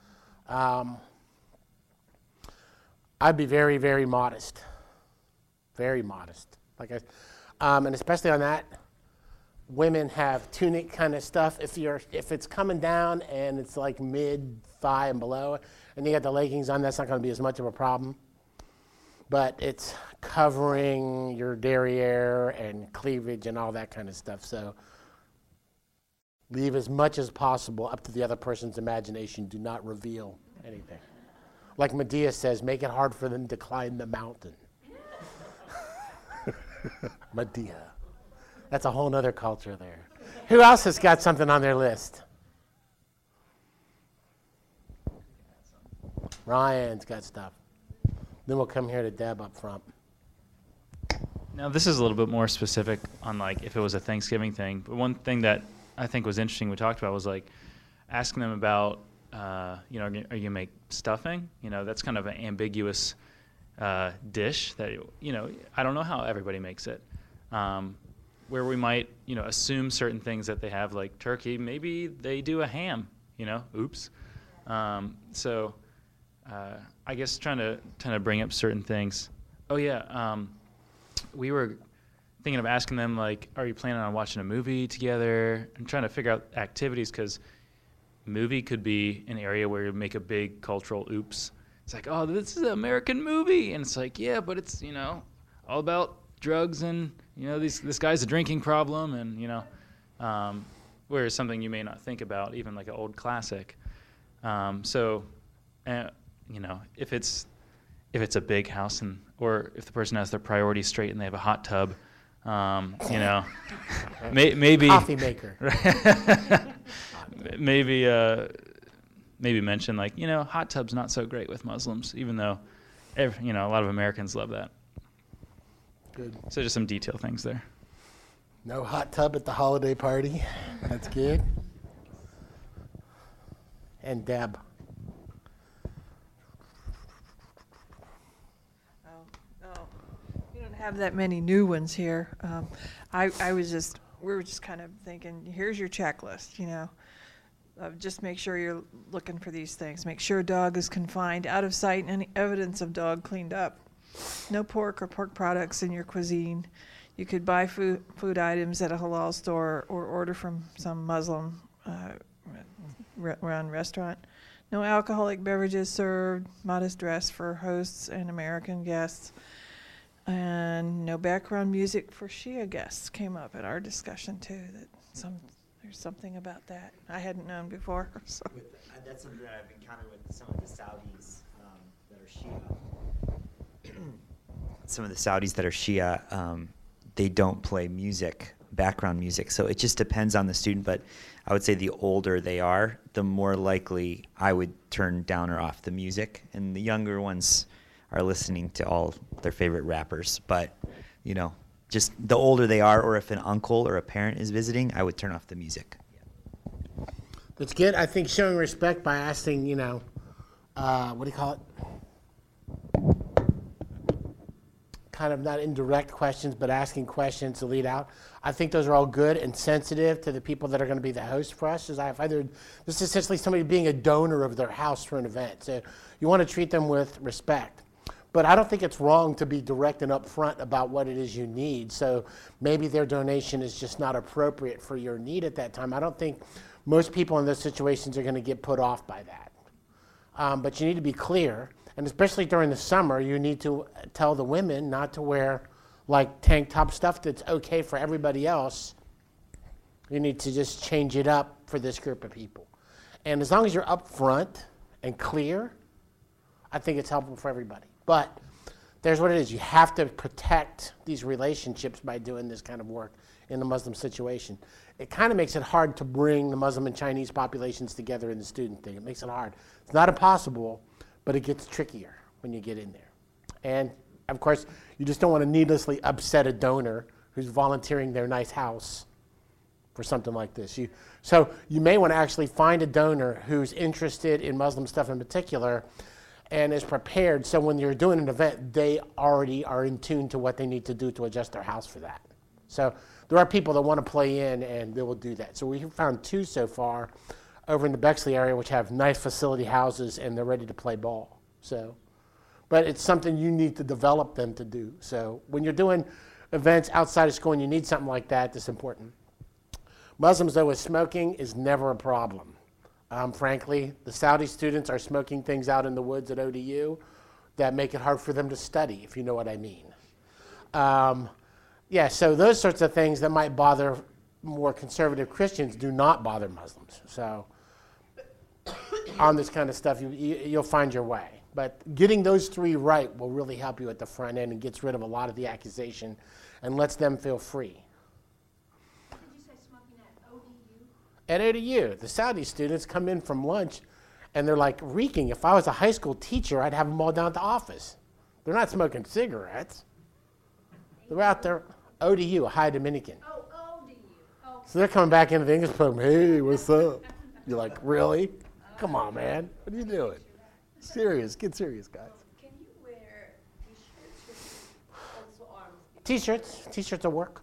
I'd be very, very modest. Very modest. And especially on that, women have tunic kind of stuff. If it's coming down and it's like mid-thigh and below, and you got the leggings on, that's not going to be as much of a problem. But it's covering your derriere and cleavage and all that kind of stuff. So leave as much as possible up to the other person's imagination. Do not reveal anything. Like Medea says, make it hard for them to climb the mountain. Medea. That's a whole nother culture there. Who else has got something on their list? Ryan's got stuff. Then we'll come here to Deb up front.
Now, this is a little bit more specific on like if it was a Thanksgiving thing. But one thing that I think was interesting we talked about was like asking them about, are you gonna make stuffing? That's kind of an ambiguous dish that, I don't know how everybody makes it. Where we might, assume certain things that they have, like turkey, maybe they do a ham, oops. So I guess trying to bring up certain things. Oh yeah, we were thinking of asking them like, are you planning on watching a movie together? And trying to figure out activities, because movie could be an area where you make a big cultural oops. It's like, oh, this is an American movie, and it's like, yeah, but it's all about drugs and this guy's a drinking problem, and whereas something you may not think about, even like an old classic. If it's a big house or if the person has their priorities straight and they have a hot tub, maybe
coffee maker.
maybe mention like, hot tub's not so great with Muslims, even though a lot of Americans love that.
Good.
So just some detail things there.
No hot tub at the holiday party. That's good. And Deb.
We don't have that many new ones here. We were just kind of thinking, here's your checklist, just make sure you're looking for these things. Make sure dog is confined, out of sight, and any evidence of dog cleaned up. No pork or pork products in your cuisine. You could buy food items at a halal store or order from some Muslim run restaurant. No alcoholic beverages served. Modest dress for hosts and American guests. And no background music for Shia guests came up at our discussion too. There's something about that I hadn't known before. So.
That's something that I've encountered with some of the Saudis that are Shia. Some of the Saudis that are Shia, they don't play music, background music. So it just depends on the student. But I would say the older they are, the more likely I would turn down or off the music. And the younger ones are listening to all their favorite rappers. But, just the older they are, or if an uncle or a parent is visiting, I would turn off the music.
That's good. I think showing respect by asking, what do you call it? Kind of not indirect questions, but asking questions to lead out. I think those are all good and sensitive to the people that are going to be the host for us. This is essentially somebody being a donor of their house for an event. So you want to treat them with respect. But I don't think it's wrong to be direct and upfront about what it is you need. So maybe their donation is just not appropriate for your need at that time. I don't think most people in those situations are going to get put off by that. But you need to be clear. And especially during the summer, you need to tell the women not to wear like tank top stuff that's okay for everybody else. You need to just change it up for this group of people. And as long as you're upfront and clear, I think it's helpful for everybody. But there's what it is. You have to protect these relationships by doing this kind of work in the Muslim situation. It kind of makes it hard to bring the Muslim and Chinese populations together in the student thing. It makes it hard. It's not impossible, but it gets trickier when you get in there. And, of course, you just don't want to needlessly upset a donor who's volunteering their nice house for something like this. So you may want to actually find a donor who's interested in Muslim stuff in particular and is prepared, so when you're doing an event, they already are in tune to what they need to do to adjust their house for that. So there are people that want to play in, and they will do that. So we have found 2 so far over in the Bexley area, which have nice facility houses, and they're ready to play ball. So, but it's something you need to develop them to do. So when you're doing events outside of school and you need something like that, that's important. Muslims, though, with smoking is never a problem. Frankly, the Saudi students are smoking things out in the woods at ODU that make it hard for them to study, if you know what I mean. Yeah, so those sorts of things that might bother more conservative Christians do not bother Muslims. So on this kind of stuff, you'll find your way. But getting those 3 right will really help you at the front end and gets rid of a lot of the accusation and lets them feel free.
Did you say smoking at ODU?
At ODU, the Saudi students come in from lunch and they're like reeking. If I was a high school teacher, I'd have them all down at the office. They're not smoking cigarettes. They're out there, ODU, High Dominican.
Oh, ODU. Oh.
So they're coming back into the English program, hey, what's up? You're like, really? Come on, man. What are you doing? Serious. Get serious, guys.
Can you wear t-shirts with also arms?
T-shirts will work.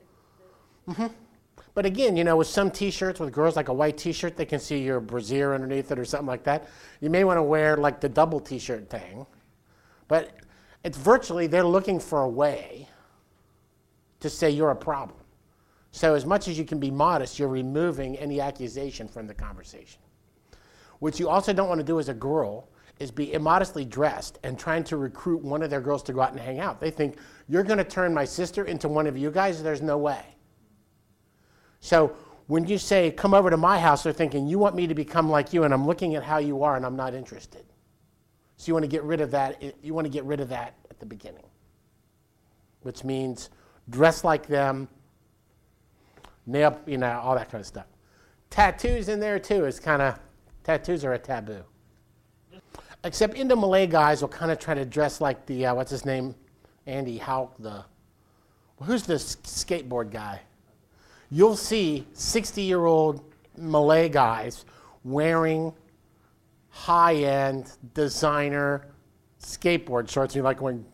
But again, with some T-shirts with girls, like a white T-shirt, they can see your brassiere underneath it or something like that. You may want to wear like the double T-shirt thing. But it's virtually, they're looking for a way to say you're a problem. So as much as you can be modest, you're removing any accusation from the conversation. What you also don't want to do as a girl is be immodestly dressed and trying to recruit one of their girls to go out and hang out. They think, you're going to turn my sister into one of you guys? There's no way. So when you say, come over to my house, they're thinking, you want me to become like you, and I'm looking at how you are, and I'm not interested. So you want to get rid of that. You want to get rid of that at the beginning, which means dress like them, nail, all that kind of stuff. Tattoos in there too is tattoos are a taboo. Except Indo-Malay guys will kind of try to dress like the, what's his name? Andy Houck, who's the skateboard guy? You'll see 60-year-old Malay guys wearing high-end designer skateboard shorts. You're like going,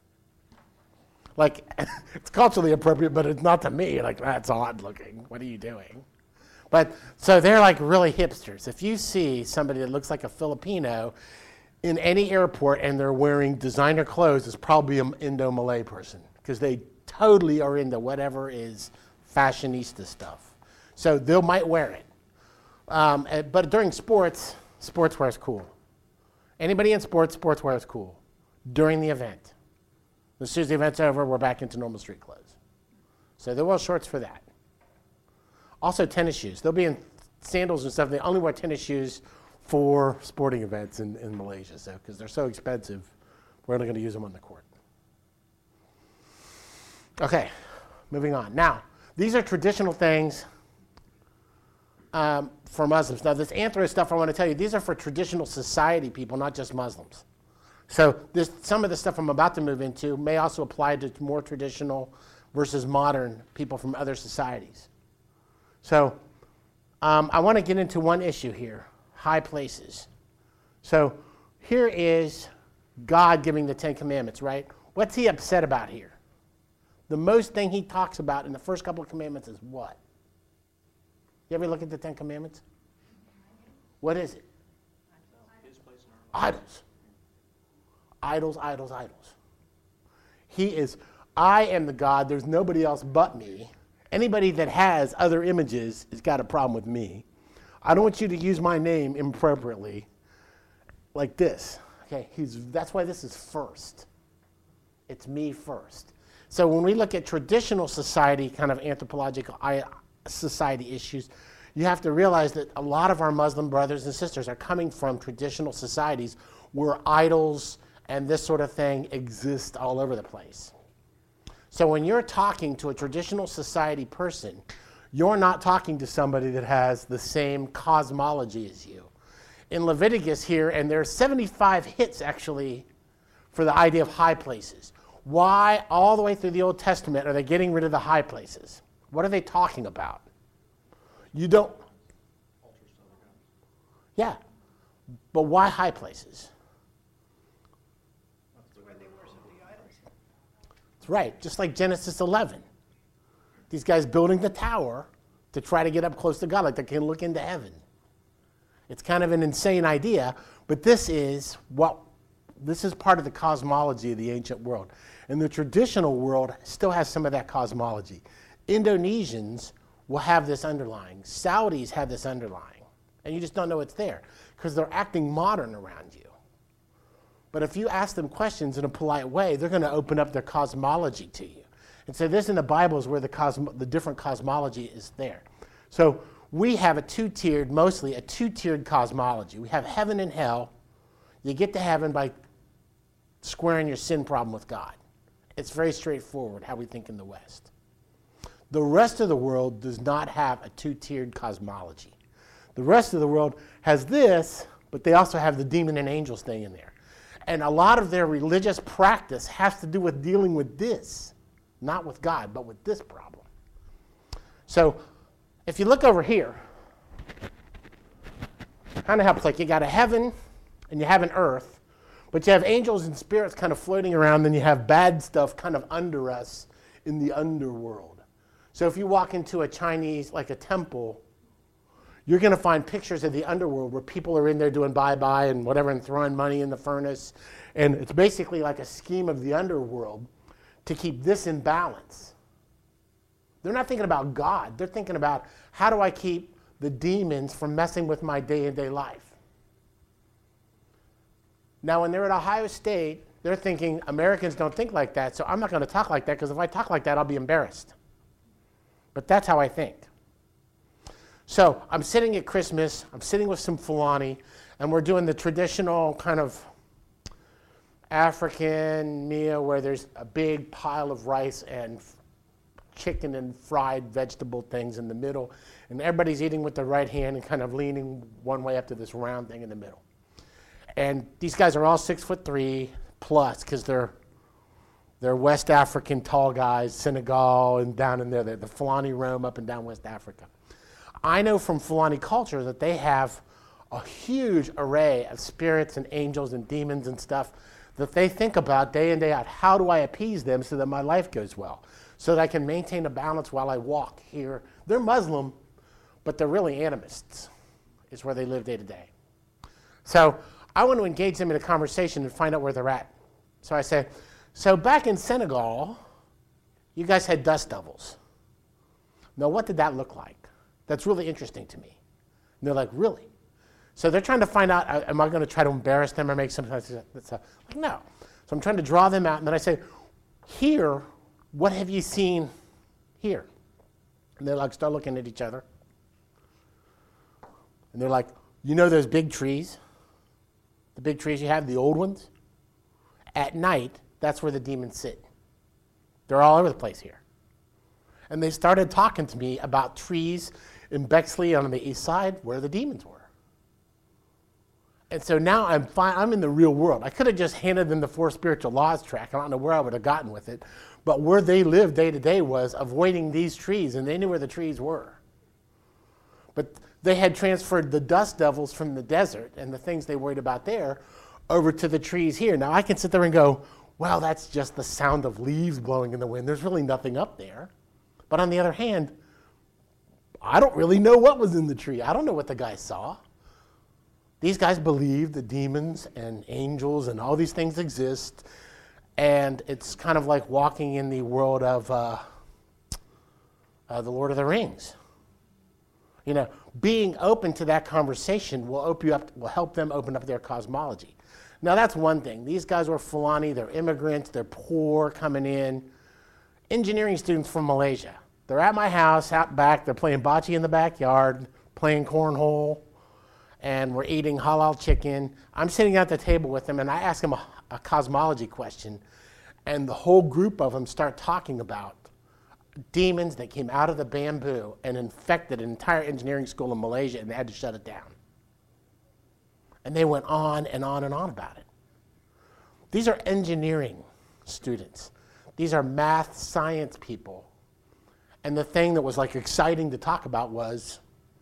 it's culturally appropriate, but it's not to me. Like, that's odd looking. What are you doing? But so they're like really hipsters. If you see somebody that looks like a Filipino in any airport and they're wearing designer clothes, it's probably an Indo-Malay person because they totally are into whatever is fashionista stuff. So they might wear it. But during sportswear is cool. Anybody in sportswear is cool during the event. As soon as the event's over, we're back into normal street clothes. So they'll wear shorts for that. Also tennis shoes. They'll be in sandals and stuff. They only wear tennis shoes for sporting events in Malaysia. So because they're so expensive, we're only going to use them on the court. Okay, moving on. Now, these are traditional things for Muslims. Now, this anthro stuff I want to tell you, these are for traditional society people, not just Muslims. So some of the stuff I'm about to move into may also apply to more traditional versus modern people from other societies. So I want to get into one issue here, high places. So here is God giving the 10 Commandments, right? What's he upset about here? The most thing he talks about in the first couple of commandments is what? You ever look at the 10 Commandments? What is it? Idols. Idols, idols, idols. He is, I am the God, there's nobody else but me. Anybody that has other images has got a problem with me. I don't want you to use my name inappropriately like this. Okay, that's why this is first. It's me first. So when we look at traditional society, kind of anthropological society issues, you have to realize that a lot of our Muslim brothers and sisters are coming from traditional societies where idols and this sort of thing exist all over the place. So when you're talking to a traditional society person, you're not talking to somebody that has the same cosmology as you. In Leviticus here, and there's 75 hits actually for the idea of high places. Why all the way through the Old Testament are they getting rid of the high places? What are they talking about? You don't. Yeah. But why high places? That's right. Just like Genesis 11. These guys building the tower to try to get up close to God, like they can look into heaven. It's kind of an insane idea, but this is part of the cosmology of the ancient world. And the traditional world still has some of that cosmology. Indonesians will have this underlying. Saudis have this underlying. And you just don't know it's there because they're acting modern around you. But if you ask them questions in a polite way, they're going to open up their cosmology to you. And so this in the Bible is where the different cosmology is there. So we have mostly a two-tiered cosmology. We have heaven and hell. You get to heaven by squaring your sin problem with God. It's very straightforward how we think in the West. The rest of the world does not have a two-tiered cosmology. The rest of the world has this, but they also have the demon and angels thing in there. And a lot of their religious practice has to do with dealing with this, not with God, but with this problem. So if you look over here, kind of helps, like you got a heaven and you have an earth, but you have angels and spirits kind of floating around, then you have bad stuff kind of under us in the underworld. So if you walk into a Chinese, like a temple, you're going to find pictures of the underworld where people are in there doing bye-bye and whatever and throwing money in the furnace. And it's basically like a scheme of the underworld to keep this in balance. They're not thinking about God. They're thinking about, how do I keep the demons from messing with my day-to-day life? Now, when they're at Ohio State, they're thinking, Americans don't think like that, so I'm not going to talk like that, because if I talk like that, I'll be embarrassed. But that's how I think. So I'm sitting at Christmas, I'm sitting with some Fulani, and we're doing the traditional kind of African meal where there's a big pile of rice and chicken and fried vegetable things in the middle, and everybody's eating with their right hand and kind of leaning one way up to this round thing in the middle. And these guys are all 6'3" plus, because they're West African tall guys, Senegal and down in there. The Fulani roam up and down West Africa. I know from Fulani culture that they have a huge array of spirits and angels and demons and stuff that they think about day in, day out. How do I appease them so that my life goes well? So that I can maintain a balance while I walk here. They're Muslim, but they're really animists. It's where they live day to day. So I want to engage them in a conversation and find out where they're at. So I say, so back in Senegal, you guys had dust devils. Now, what did that look like? That's really interesting to me. And they're like, really? So they're trying to find out, am I going to try to embarrass them or make something like no. So I'm trying to draw them out, and then I say, here, what have you seen here? And they're like, start looking at each other. And they're like, you know those big trees? The big trees you have, the old ones? At night, that's where the demons sit. They're all over the place here. And they started talking to me about trees in Bexley on the east side where the demons were. And so now I'm in the real world. I could have just handed them the 4 spiritual laws track. I don't know where I would have gotten with it. But where they lived day to day was avoiding these trees, and they knew where the trees were. But they had transferred the dust devils from the desert and the things they worried about there over to the trees here. Now I can sit there and go, well, that's just the sound of leaves blowing in the wind. There's really nothing up there. But on the other hand, I don't really know what was in the tree. I don't know what the guy saw. These guys believe the demons and angels and all these things exist, and it's kind of like walking in the world of the Lord of the Rings. You know, being open to that conversation will help them open up their cosmology. Now, that's one thing. These guys were Fulani. They're immigrants. They're poor coming in. Engineering students from Malaysia. They're at my house out back. They're playing bocce in the backyard, playing cornhole, and we're eating halal chicken. I'm sitting at the table with them, and I ask them a cosmology question, and the whole group of them start talking about demons that came out of the bamboo and infected an entire engineering school in Malaysia, and they had to shut it down. And they went on and on and on about it. These are engineering students. These are math, science people. And the thing that was like exciting to talk about was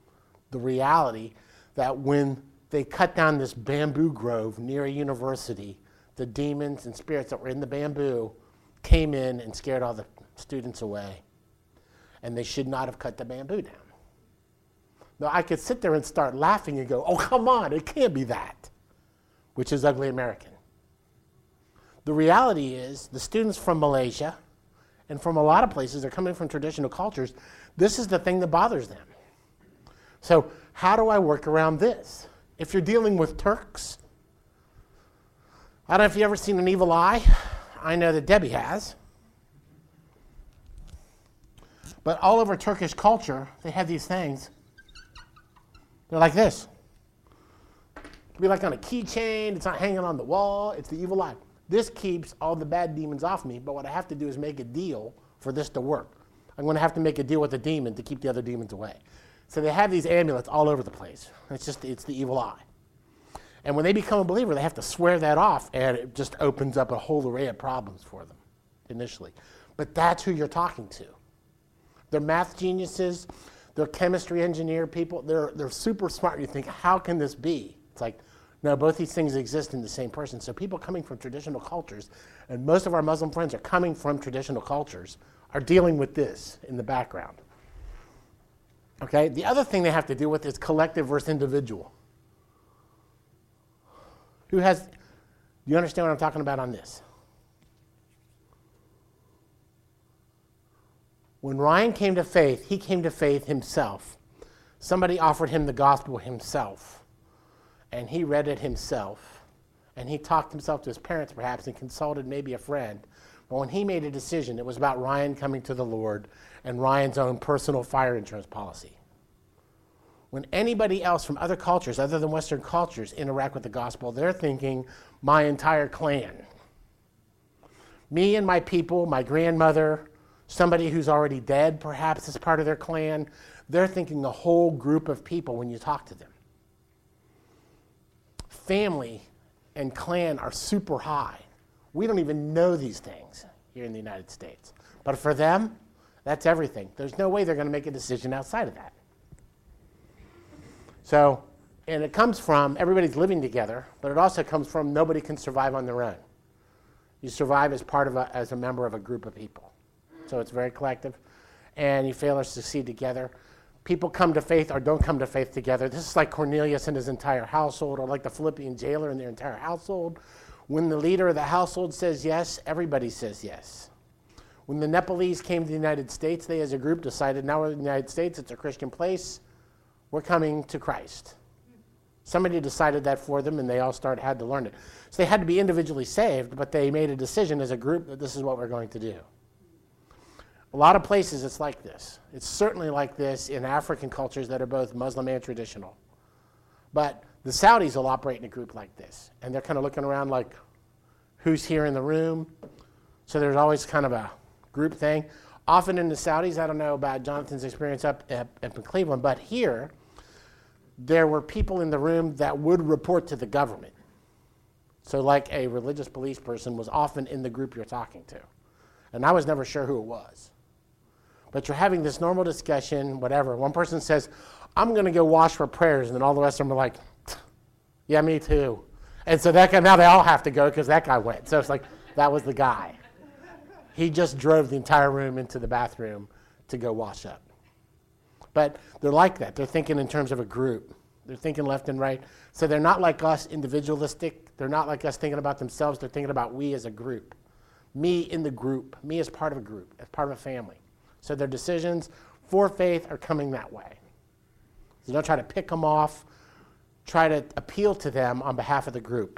the reality that when they cut down this bamboo grove near a university, the demons and spirits that were in the bamboo came in and scared all the students away. And they should not have cut the bamboo down. Now, I could sit there and start laughing and go, oh, come on, it can't be that, which is ugly American. The reality is the students from Malaysia and from a lot of places, they're coming from traditional cultures, this is the thing that bothers them. So how do I work around this? If you're dealing with Turks, I don't know if you've ever seen An Evil Eye. I know that Debbie has. But all over Turkish culture, they have these things. They're like this. It could be like on a keychain. It's not hanging on the wall. It's the evil eye. This keeps all the bad demons off me, but what I have to do is make a deal for this to work. I'm going to have to make a deal with the demon to keep the other demons away. So they have these amulets all over the place. It's the evil eye. And when they become a believer, they have to swear that off, and it just opens up a whole array of problems for them initially. But that's who you're talking to. They're math geniuses. They're chemistry engineer people. They're super smart. You think, how can this be? It's like, no, both these things exist in the same person. So people coming from traditional cultures, and most of our Muslim friends are coming from traditional cultures, are dealing with this in the background. Okay? The other thing they have to deal with is collective versus individual. Do you understand what I'm talking about on this? When Ryan came to faith, he came to faith himself. Somebody offered him the gospel himself. And he read it himself. And he talked himself to his parents perhaps and consulted maybe a friend. But when he made a decision, it was about Ryan coming to the Lord and Ryan's own personal fire insurance policy. When anybody else from other cultures, other than Western cultures, interact with the gospel, they're thinking, my entire clan. Me and my people, my grandmother, somebody who's already dead, perhaps as part of their clan, they're thinking a whole group of people when you talk to them. Family and clan are super high. We don't even know these things here in the United States. But for them, that's everything. There's no way they're going to make a decision outside of that. So, and it comes from everybody's living together, but it also comes from nobody can survive on their own. You survive as as a member of a group of people. So it's very collective, and you fail or succeed together. People come to faith or don't come to faith together. This is like Cornelius and his entire household, or like the Philippian jailer and their entire household. When the leader of the household says yes, everybody says yes. When the Nepalese came to the United States, they as a group decided, now we're in the United States, it's a Christian place, we're coming to Christ. Somebody decided that for them, and they all had to learn it. So they had to be individually saved, but they made a decision as a group that this is what we're going to do. A lot of places it's like this. It's certainly like this in African cultures that are both Muslim and traditional. But the Saudis will operate in a group like this, and they're kind of looking around like, who's here in the room? So there's always kind of a group thing. Often in the Saudis, I don't know about Jonathan's experience up in Cleveland, but here, there were people in the room that would report to the government. So like a religious police person was often in the group you're talking to. And I was never sure who it was. But you're having this normal discussion, whatever. One person says, I'm going to go wash for prayers. And then all the rest of them are like, yeah, me too. And so that guy, now they all have to go because that guy went. So it's like, that was the guy. He just drove the entire room into the bathroom to go wash up. But they're like that. They're thinking in terms of a group. They're thinking left and right. So they're not like us individualistic. They're not like us thinking about themselves. They're thinking about we as a group. Me in the group. Me as part of a group, as part of a family. So their decisions for faith are coming that way. So don't try to pick them off. Try to appeal to them on behalf of the group.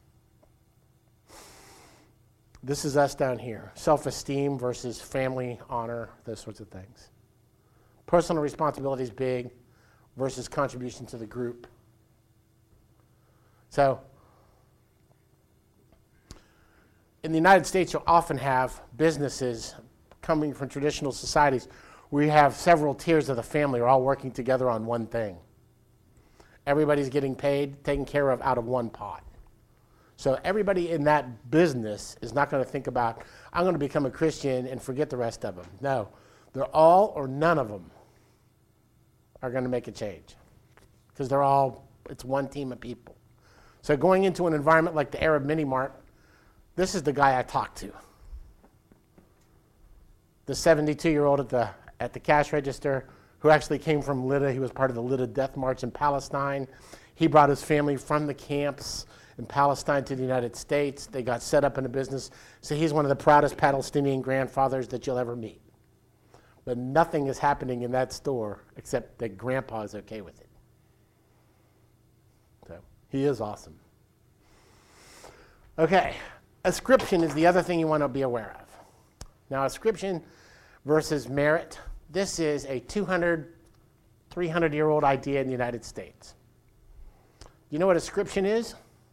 This is us down here. Self-esteem versus family honor, those sorts of things. Personal responsibility is big versus contribution to the group. So in the United States, you'll often have businesses coming from traditional societies where you have several tiers of the family are all working together on one thing. Everybody's getting paid, taken care of out of one pot. So everybody in that business is not going to think about, I'm going to become a Christian and forget the rest of them. No, they're all or none of them are going to make a change. because it's one team of people. So going into an environment like the Arab Mini Mart, this is the guy I talked to. The 72-year-old at the cash register who actually came from Lydda. He was part of the Lydda Death March in Palestine. He brought his family from the camps in Palestine to the United States. They got set up in a business. So he's one of the proudest Palestinian grandfathers that you'll ever meet. But nothing is happening in that store except that Grandpa is okay with it. So he is awesome. Okay, ascription is the other thing you want to be aware of. Now, ascription versus merit. This is a 200, 300-year-old idea in the United States. You know what ascription is?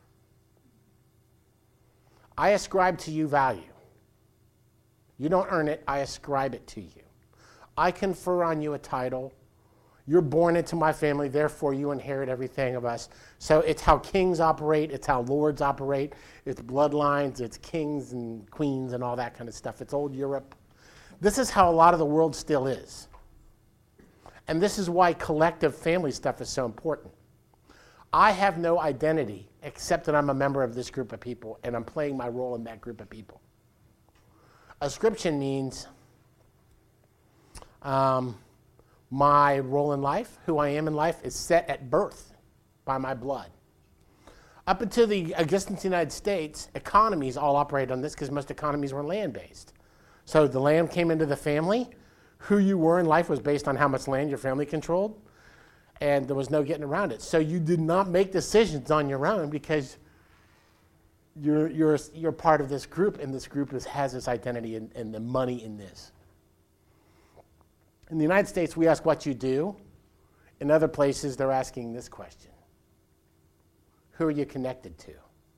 I ascribe to you value. You don't earn it, I ascribe it to you. I confer on you a title. You're born into my family, therefore you inherit everything of us. So it's how kings operate, it's how lords operate, it's bloodlines, it's kings and queens and all that kind of stuff. It's old Europe. This is how a lot of the world still is. And this is why collective family stuff is so important. I have no identity except that I'm a member of this group of people and I'm playing my role in that group of people. Ascription means my role in life, who I am in life, is set at birth by my blood. Up until the existence of the United States, economies all operated on this because most economies were land-based. So the land came into the family. Who you were in life was based on how much land your family controlled, and there was no getting around it. So you did not make decisions on your own because you're part of this group, and this group has this identity and the money in this. In the United States, we ask what you do. In other places, they're asking this question. Who are you connected to?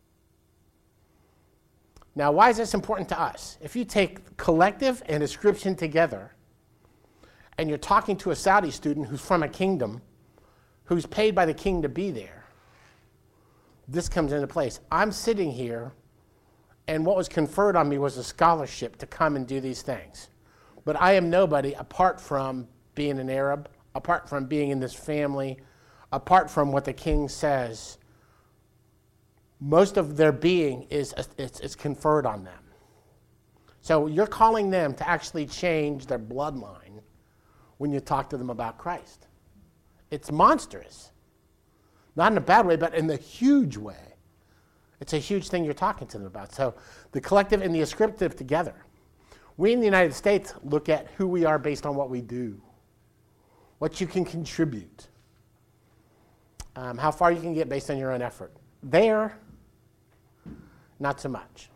Now, why is this important to us? If you take collective and ascription together, and you're talking to a Saudi student who's from a kingdom, who's paid by the king to be there, this comes into place. I'm sitting here, and what was conferred on me was a scholarship to come and do these things. But I am nobody apart from being an Arab, apart from being in this family, apart from what the king says. Most of their being is conferred on them. So you're calling them to actually change their bloodline when you talk to them about Christ. It's monstrous. Not in a bad way, but in a huge way. It's a huge thing you're talking to them about. So the collective and the ascriptive together. We in the United States look at who we are based on what we do, what you can contribute, how far you can get based on your own effort. There, not so much.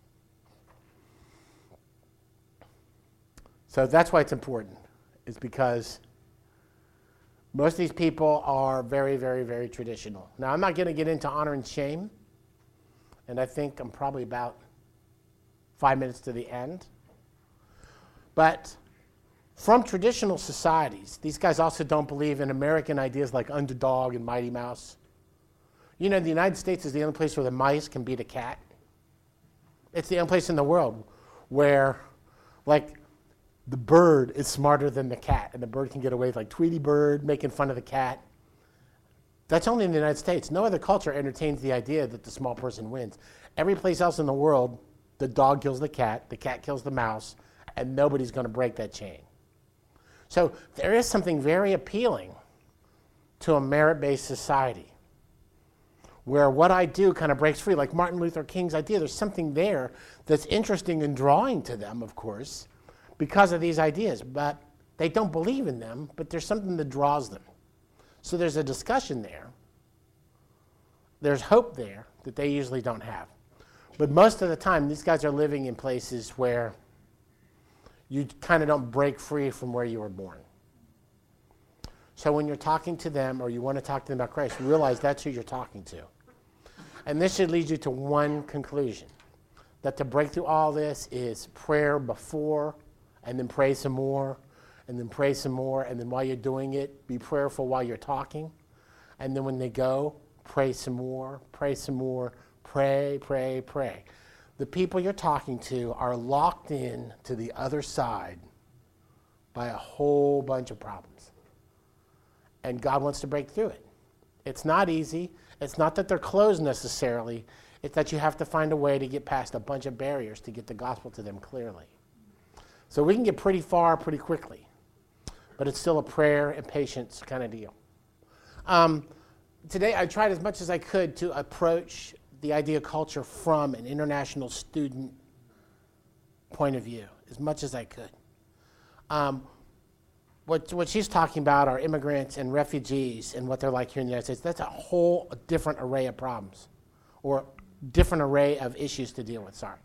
So that's why it's important, is because most of these people are very, very, very traditional. Now, I'm not going to get into honor and shame, and I think I'm probably about 5 minutes to the end. But from traditional societies, these guys also don't believe in American ideas like underdog and Mighty Mouse. You know, the United States is the only place where the mice can beat a cat. It's the only place in the world where, like, the bird is smarter than the cat, and the bird can get away with, like, Tweety Bird making fun of the cat. That's only in the United States. No other culture entertains the idea that the small person wins. Every place else in the world, the dog kills the cat kills the mouse, and nobody's going to break that chain. So there is something very appealing to a merit-based society where what I do kind of breaks free, like Martin Luther King's idea. There's something there that's interesting and drawing to them, of course, because of these ideas. But they don't believe in them, but there's something that draws them. So there's a discussion there. There's hope there that they usually don't have. But most of the time, these guys are living in places where you kind of don't break free from where you were born. So when you're talking to them or you want to talk to them about Christ, realize that's who you're talking to. And this should lead you to one conclusion, that to break through all this is prayer before, and then pray some more, and then pray some more, and then while you're doing it, be prayerful while you're talking. And then when they go, pray some more, pray some more, pray, pray, pray. The people you're talking to are locked in to the other side by a whole bunch of problems. And God wants to break through it. It's not easy. It's not that they're closed necessarily. It's that you have to find a way to get past a bunch of barriers to get the gospel to them clearly. So we can get pretty far pretty quickly, but it's still a prayer and patience kind of deal. Today I tried as much as I could to approach the idea of culture from an international student point of view, as much as I could. What she's talking about are immigrants and refugees and what they're like here in the United States. That's a whole different array of problems, or different array of issues to deal with, sorry.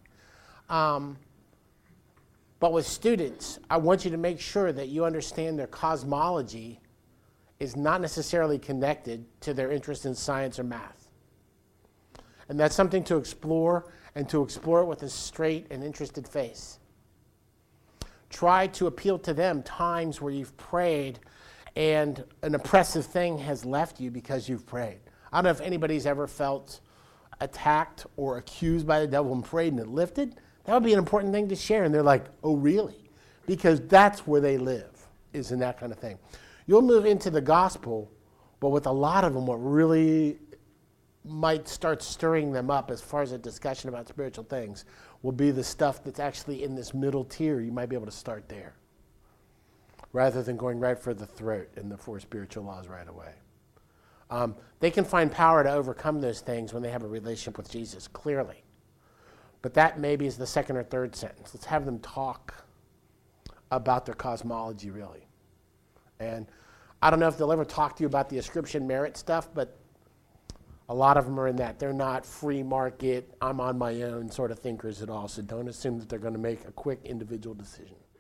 But with students, I want you to make sure that you understand their cosmology is not necessarily connected to their interest in science or math. And that's something to explore, and to explore it with a straight and interested face. Try to appeal to them times where you've prayed and an oppressive thing has left you because you've prayed. I don't know if anybody's ever felt attacked or accused by the devil and prayed and it lifted. That would be an important thing to share. And they're like, oh, really? Because that's where they live, is in that kind of thing. You'll move into the gospel, but with a lot of them, what really might start stirring them up as far as a discussion about spiritual things will be the stuff that's actually in this middle tier. You might be able to start there rather than going right for the throat and the 4 spiritual laws right away. They can find power to overcome those things when they have a relationship with Jesus, clearly. But that maybe is the second or third sentence. Let's have them talk about their cosmology, really. And I don't know if they'll ever talk to you about the ascription merit stuff, but a lot of them are in that. They're not free market, I'm on my own sort of thinkers at all, so don't assume that they're going to make a quick individual decision.